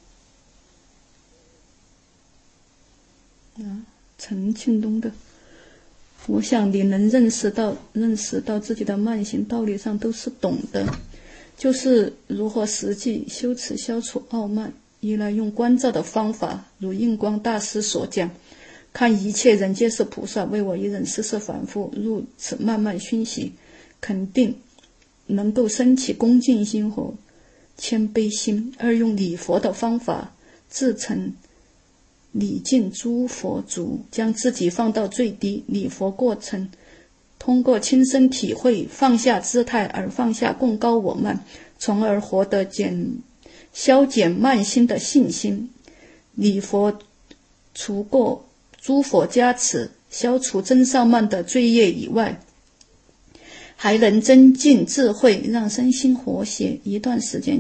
陈庆东的，我想你能认识到自己的慢行，道理上都是懂的，就是如何实际修持消除傲慢，依赖用观照的方法，如印光大师所讲，看一切人皆是菩萨，为我一人世世凡夫，如此慢慢熏习，肯定能够升起恭敬心和谦卑心，而用礼佛的方法自成礼敬诸佛足，将自己放到最低。礼佛过程通过亲身体会放下姿态而放下共高我慢，从而获得消减慢心的信心。礼佛除过诸佛加持消除真上慢的罪业以外，还能增进智慧，让身心和谐。一段时间坚持和时时关照内心，一定会有很好的效果。张师兄说的，我说的是比贪嗔痴慢难发现。心空，对对对，那你心空哪样都解决了，只要心空哪样都对治了，哪样一来都给它空掉。任何一个习气，任何一个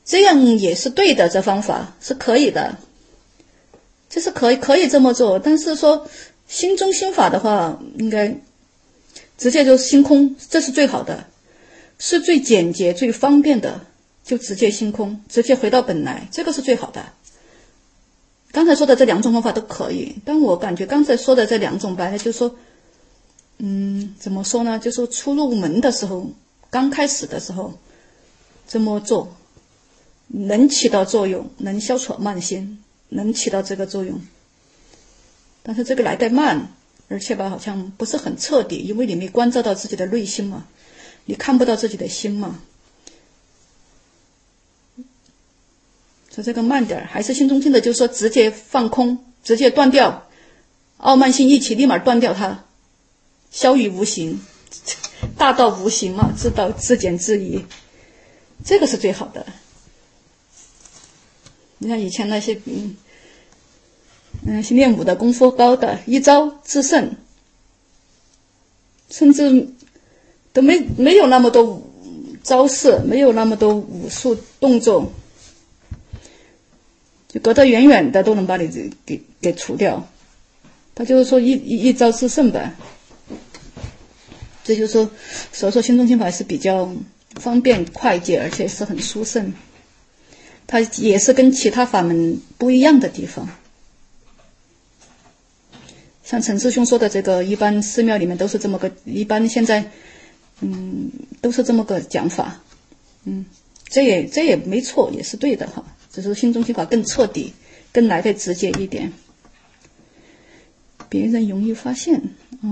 这样也是对的，这方法是可以的，这是可以这么做。但是说心中心法的话，应该直接就心空，这是最好的，是最简洁最方便的，就直接心空，直接回到本来，这个是最好的。刚才说的这两种方法都可以，但我感觉刚才说的这两种吧，就是说怎么说呢，就是初入门的时候，刚开始的时候这么做能起到作用，能消除慢心，能起到这个作用。但是这个来得慢，而且吧好像不是很彻底，因为你没关照到自己的内心嘛，你看不到自己的心嘛。所以这个慢点，还是心中心的，就是说直接放空，直接断掉傲慢心，一起立马断掉它，消于无形，大道无形嘛，自道自减自移，这个是最好的。你看以前那些练武的功夫高的，一招制胜，甚至都没有那么多招式，没有那么多武术动作，就隔得远远的都能把你给除掉。他就是说一招制胜吧。这就是说，所以说心中心法是比较方便快捷，而且是很殊胜。它也是跟其他法门不一样的地方。像陈师兄说的这个，一般寺庙里面都是这么个，一般现在都是这么个讲法。这也没错，也是对的哈。只是心中心法更彻底，更来得直接一点。别人容易发现，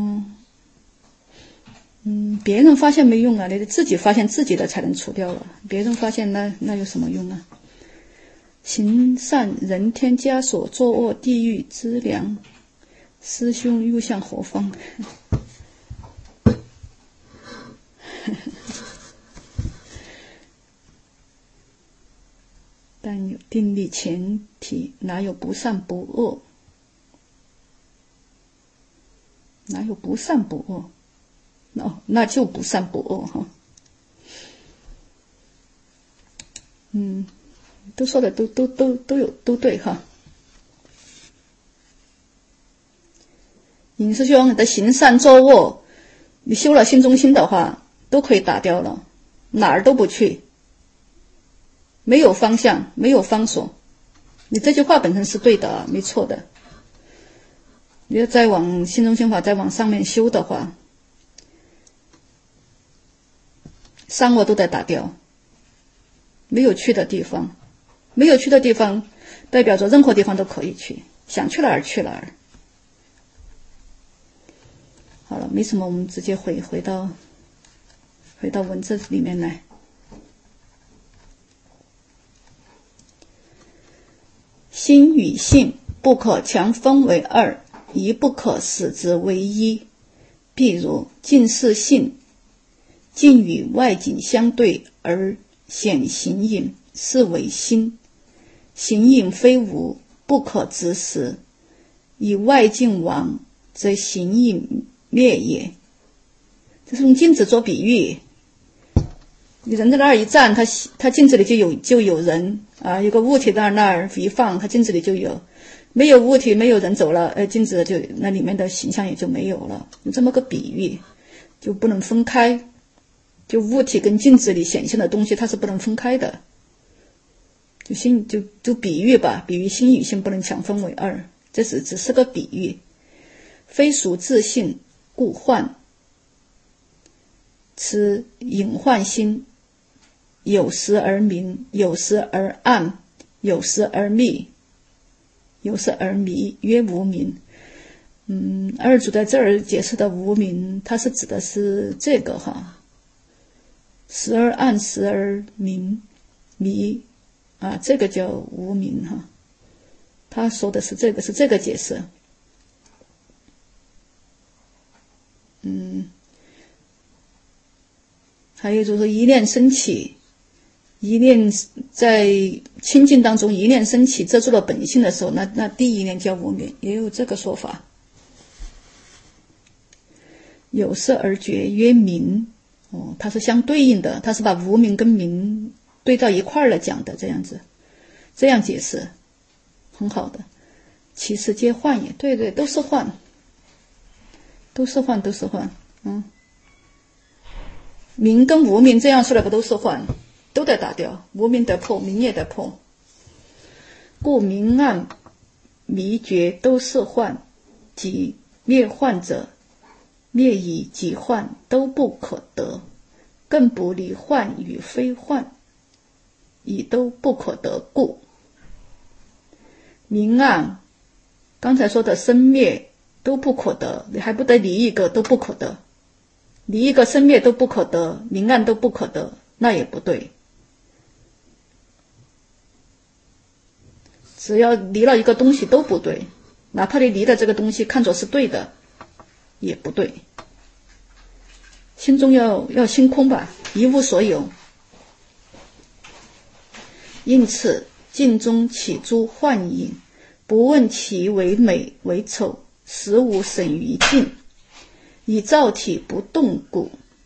别人发现没用啊，你得自己发现自己的才能除掉了。别人发现那有什么用啊？行善人天枷锁，作恶地狱之粮，师兄又向何方？但有定力前提，哪有不善不恶？哪有不善不恶？那就不善不恶哈。都说的都对哈。尹师兄，你的行善作恶，你修了心中心的话，都可以打掉了，哪儿都不去，没有方向，没有方所。你这句话本身是对的，没错的。你要再往心中心法再往上面修的话，三恶都得打掉，没有去的地方，没有去的地方代表着任何地方都可以去，想去哪儿去哪儿。好了，没什么，我们直接回到文字里面来。心与性不可强分为二，亦不可使之为一。譬如境是性，境与外境相对而显形影，是为心。形影非无，不可执实，以外境亡，则形影灭也。这是用镜子做比喻，你人在那儿一站，他镜子里就有人啊，有个物体在那儿一放，他镜子里就有。没有物体，没有人走了，镜子就那里面的形象也就没有了。有这么个比喻，就不能分开。就物体跟镜子里显现的东西，它是不能分开的。就比喻吧，比喻心与性不能强分为二，这只是个比喻。非属自性，故幻。此隐幻心，有时而明，有时而暗，有时而密，有时而迷，曰无明。二祖在这儿解释的无明，它是指的是这个哈，时而暗，时而明，迷啊，这个叫无明哈。他说的是这个，是这个解释。还有就是一念升起，一念在清净当中，一念升起遮住了本性的时候，那第一念叫无明，也有这个说法。有色而觉曰明，它是相对应的，它是把无明跟明堆到一块儿了讲的，这样子，这样解释很好的。其次皆幻也，对对，都是幻，都是幻，都是幻。明跟无明这样说来不都是幻，都得打掉，无明得破，明也得破。故明暗迷觉都是幻，即灭幻者，灭以即幻都不可得，更不离幻与非幻，以都不可得故。明暗刚才说的生灭都不可得，你还不得离一个都不可得，离一个生灭都不可得，明暗都不可得，那也不对。只要离了一个东西都不对，哪怕你离的这个东西看作是对的也不对。心中要心空吧，一无所有。因此镜中起诸幻影，不问其为美为丑，实无省于镜，以照体不动故。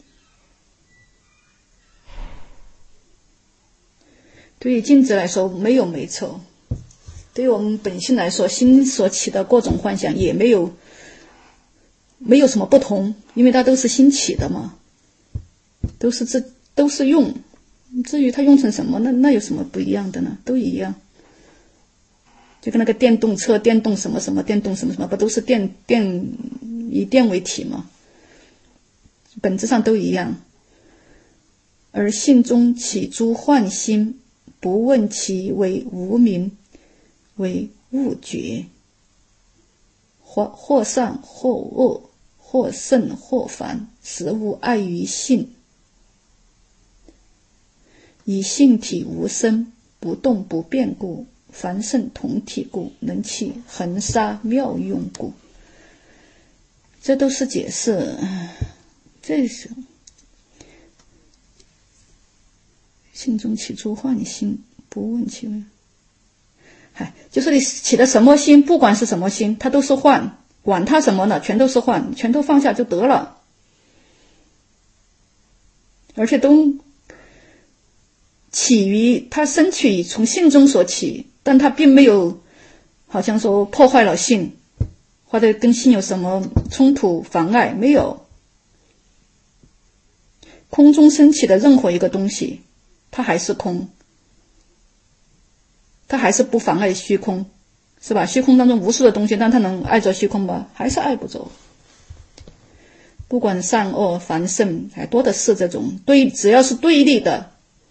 对于镜子来说没有美丑，对于我们本性来说，心所起的各种幻想也没有什么不同，因为它都是心起的嘛，都是用。至于它用成什么，那有什么不一样的呢？都一样。就跟那个电动车、电动什么什么、电动什么什么，不都是以电为体吗？本质上都一样。而性中起诸幻心，不问其为无明，为物觉，或善或恶，或胜或凡，实无碍于性。以性体无生，不动不变故，凡圣同体故，能起恒沙妙用故。这都是解释。这是性中起诸幻心，不问其为。就是你起的什么心，不管是什么心，它都是幻，管它什么呢，全都是幻，全都放下就得了。而且都起于它生起从性中所起，但它并没有好像说破坏了性，或者跟性有什么冲突妨碍，没有。空中升起的任何一个东西，它还是空，它还是不妨碍虚空，是吧？虚空当中无数的东西，但它能碍着虚空吗？还是碍不着。不管善恶凡圣，还多的是这种只要是对立的，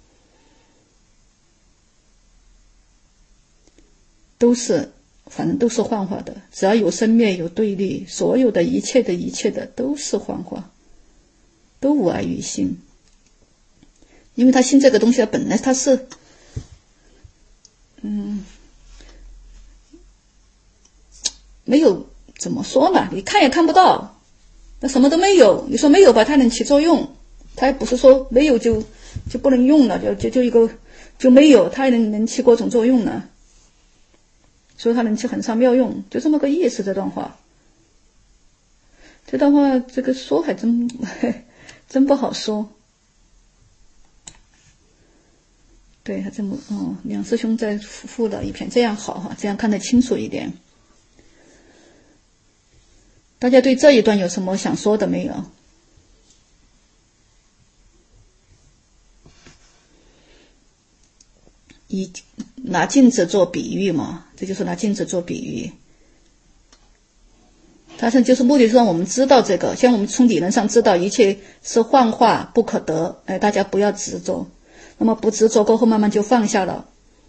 反正都是幻化的。只要有生灭有对立，所有的一切的都是幻化，都无碍于心。因为他心这个东西本来它是没有，怎么说呢，你看也看不到，那什么都没有，你说没有吧，它能起作用，它也不是说没有就不能用了，就一个就没有，它也能起各种作用呢，所以它能起很上妙用，就这么个意思。这段话这个说还真不好说。对，他这么梁师兄再附了一篇，这样好哈，这样看得清楚一点。大家对这一段有什么想说的没有？以拿镜子做比喻嘛，这就是拿镜子做比喻。它就是目的是让我们知道这个，像我们从理论上知道一切是幻化不可得，大家不要执着。那么不执着过后，慢慢就放下了。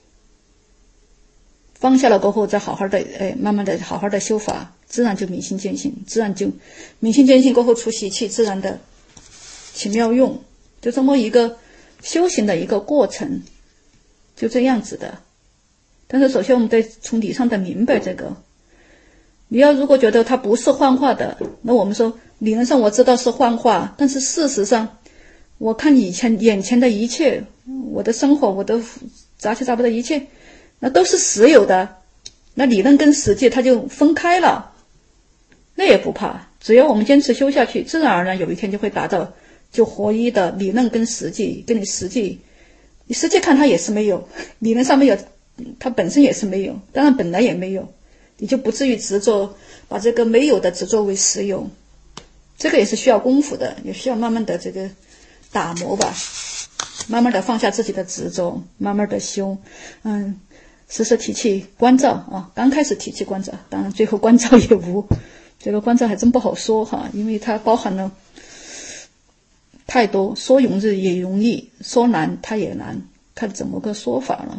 放下了过后，再好好的慢慢的好好的修法，自然就明心见性，自然就明心见性过后出习气，自然的起妙用，就这么一个修行的一个过程，就这样子的。但是首先我们得从理上的明白这个。你要如果觉得它不是幻化的，那我们说理论上我知道是幻化，但是事实上我看眼前的一切，我的生活，我的杂七杂八的一切，那都是实有的，那理论跟实际它就分开了，那也不怕，只要我们坚持修下去，自然而然有一天就会达到就合一的理论跟实际，跟你实际你实际看它也是没有，理论上没有，它本身也是没有，当然本来也没有，你就不至于执着把这个没有的执着为实有。这个也是需要功夫的，也需要慢慢的这个打磨吧，慢慢的放下自己的执着，慢慢的修。时时提起关照啊，刚开始提起关照，当然最后关照也无。这个关照还真不好说哈，因为它包含了太多，说容易也容易，说难它也难，看怎么个说法了。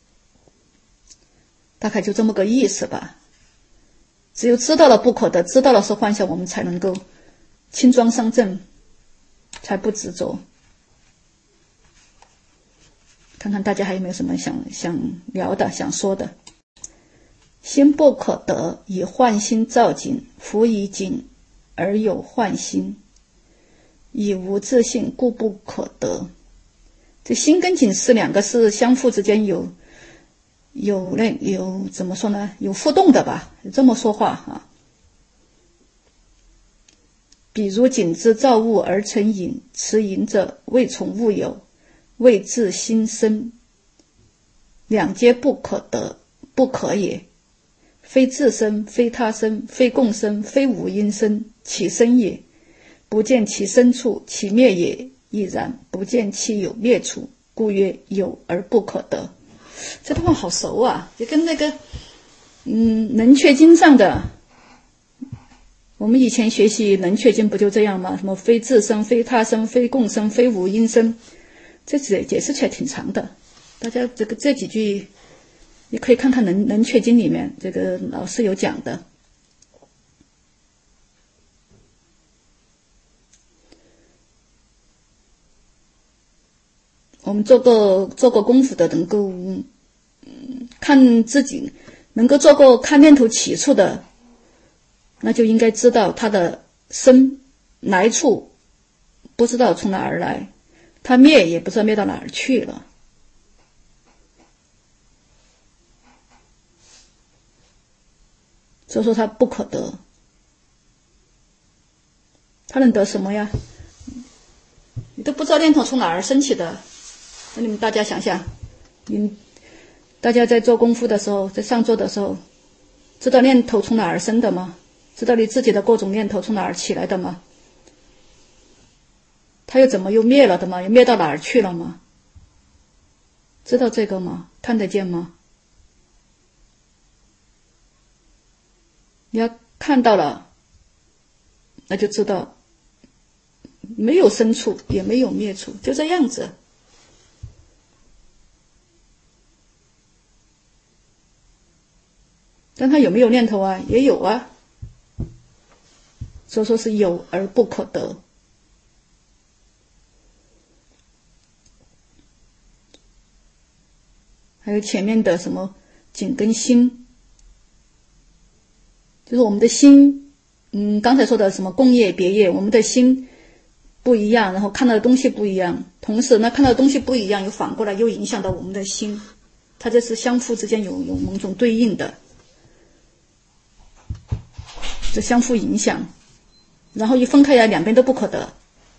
大概就这么个意思吧。只有知道了不可得，知道了是幻象，我们才能够轻装上阵，才不执着。看看大家还有没有什么想聊的、想说的。心不可得，以幻心照景，夫以景而有幻心，以无自性，故不可得。这心跟景是两个是相互之间有怎么说呢？有互动的吧，这么说话啊。比如景之造物而成影，此影者未从物有，未自心生，两皆不可得，不可也。非自生，非他生，非共生，非无因生，其生也。不见其生处，其灭也亦然。不见其有灭处，故曰有而不可得。这段话好熟啊，就跟那个能确经上的，我们以前学习能确经不就这样吗？什么非自生，非他生，非共生，非无因生，这解释起来挺长的。大家这几句你可以看看能确经里面这个老师有讲的。我们做过功夫的，能够看自己，能够做过看念头起处的，那就应该知道它的生来处不知道从哪而来，它灭也不知道灭到哪儿去了。所以说它不可得。它能得什么呀？你都不知道念头从哪儿升起的。那你们大家想想，大家在做功夫的时候，在上座的时候，知道念头从哪儿生的吗？知道你自己的各种念头从哪儿起来的吗？它又怎么又灭了的吗？又灭到哪儿去了吗？知道这个吗？看得见吗？你要看到了，那就知道没有生处也没有灭处，就这样子。但他有没有念头啊？也有啊。所以说是有而不可得。还有前面的什么景跟心，就是我们的心，刚才说的什么共业别业，我们的心不一样，然后看到的东西不一样，同时呢看到的东西不一样，又反过来又影响到我们的心，它这是相互之间有某种对应的，这相互影响，然后一分开来，两边都不可得。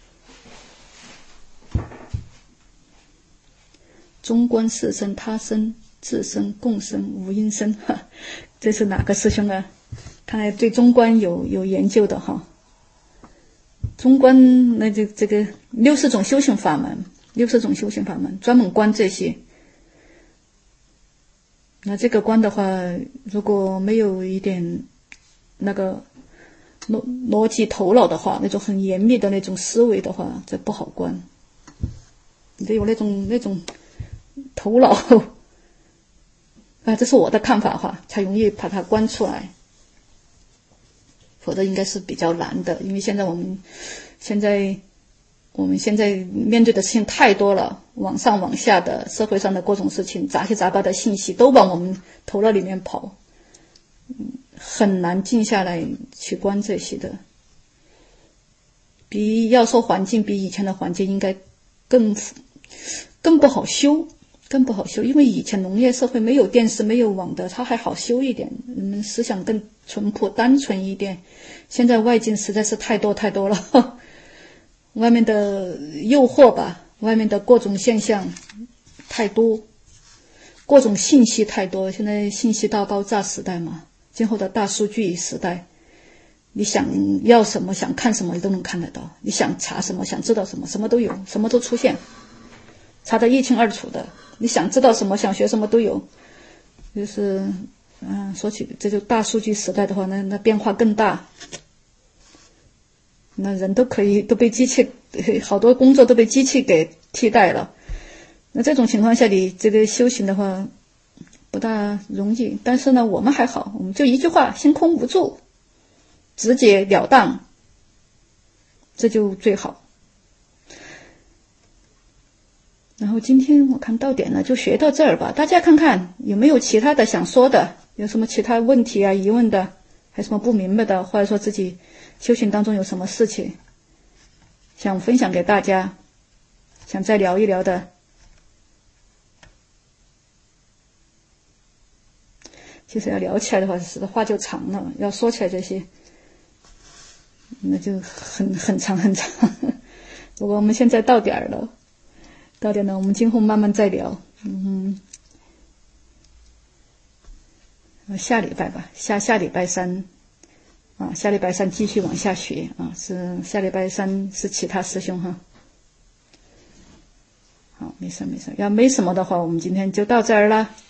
中观四生，他生，自生，共生，无因生。这是哪个师兄啊？看来对中观有研究的哈。中观那就这个60种修行法门，60种修行法门专门观这些。那这个观的话，如果没有一点那个逻辑头脑的话，那种很严密的那种思维的话，这不好观。你得有那种头脑啊，这是我的看法哈，才容易把它观出来，否则应该是比较难的。因为现在我们现在面对的事情太多了，往上往下的社会上的各种事情，杂七杂八的信息都往我们头脑里面跑，很难静下来去观这些的。要说环境比以前的环境应该更不好修，因为以前农业社会没有电视没有网的，它还好修一点，人们思想更淳朴单纯一点。现在外境实在是太多了，外面的诱惑吧，外面的各种现象太多，各种信息太多，现在信息大爆炸时代嘛，今后的大数据时代，你想要什么，想看什么，你都能看得到，你想查什么，想知道什么，什么都有，什么都出现，查得一清二楚的，你想知道什么，想学什么都有。就是说起这就大数据时代的话，那变化更大，那人都被机器，好多工作都被机器给替代了。那这种情况下，你这个修行的话不大容易。但是呢，我们还好，我们就一句话：心空无助，直截了当，这就最好。然后今天我看到点了，就学到这儿吧。大家看看有没有其他的想说的，有什么其他问题啊、疑问的，还有什么不明白的，或者说自己修行当中有什么事情想分享给大家，想再聊一聊的。其实要聊起来的话，话就长了，要说起来这些，那就很长很长。不过我们现在到点了。到点了，我们今后慢慢再聊。下礼拜吧，下礼拜三啊，下礼拜三继续往下学啊，是下礼拜三是其他师兄哈。好，没事，要没什么的话，我们今天就到这儿了。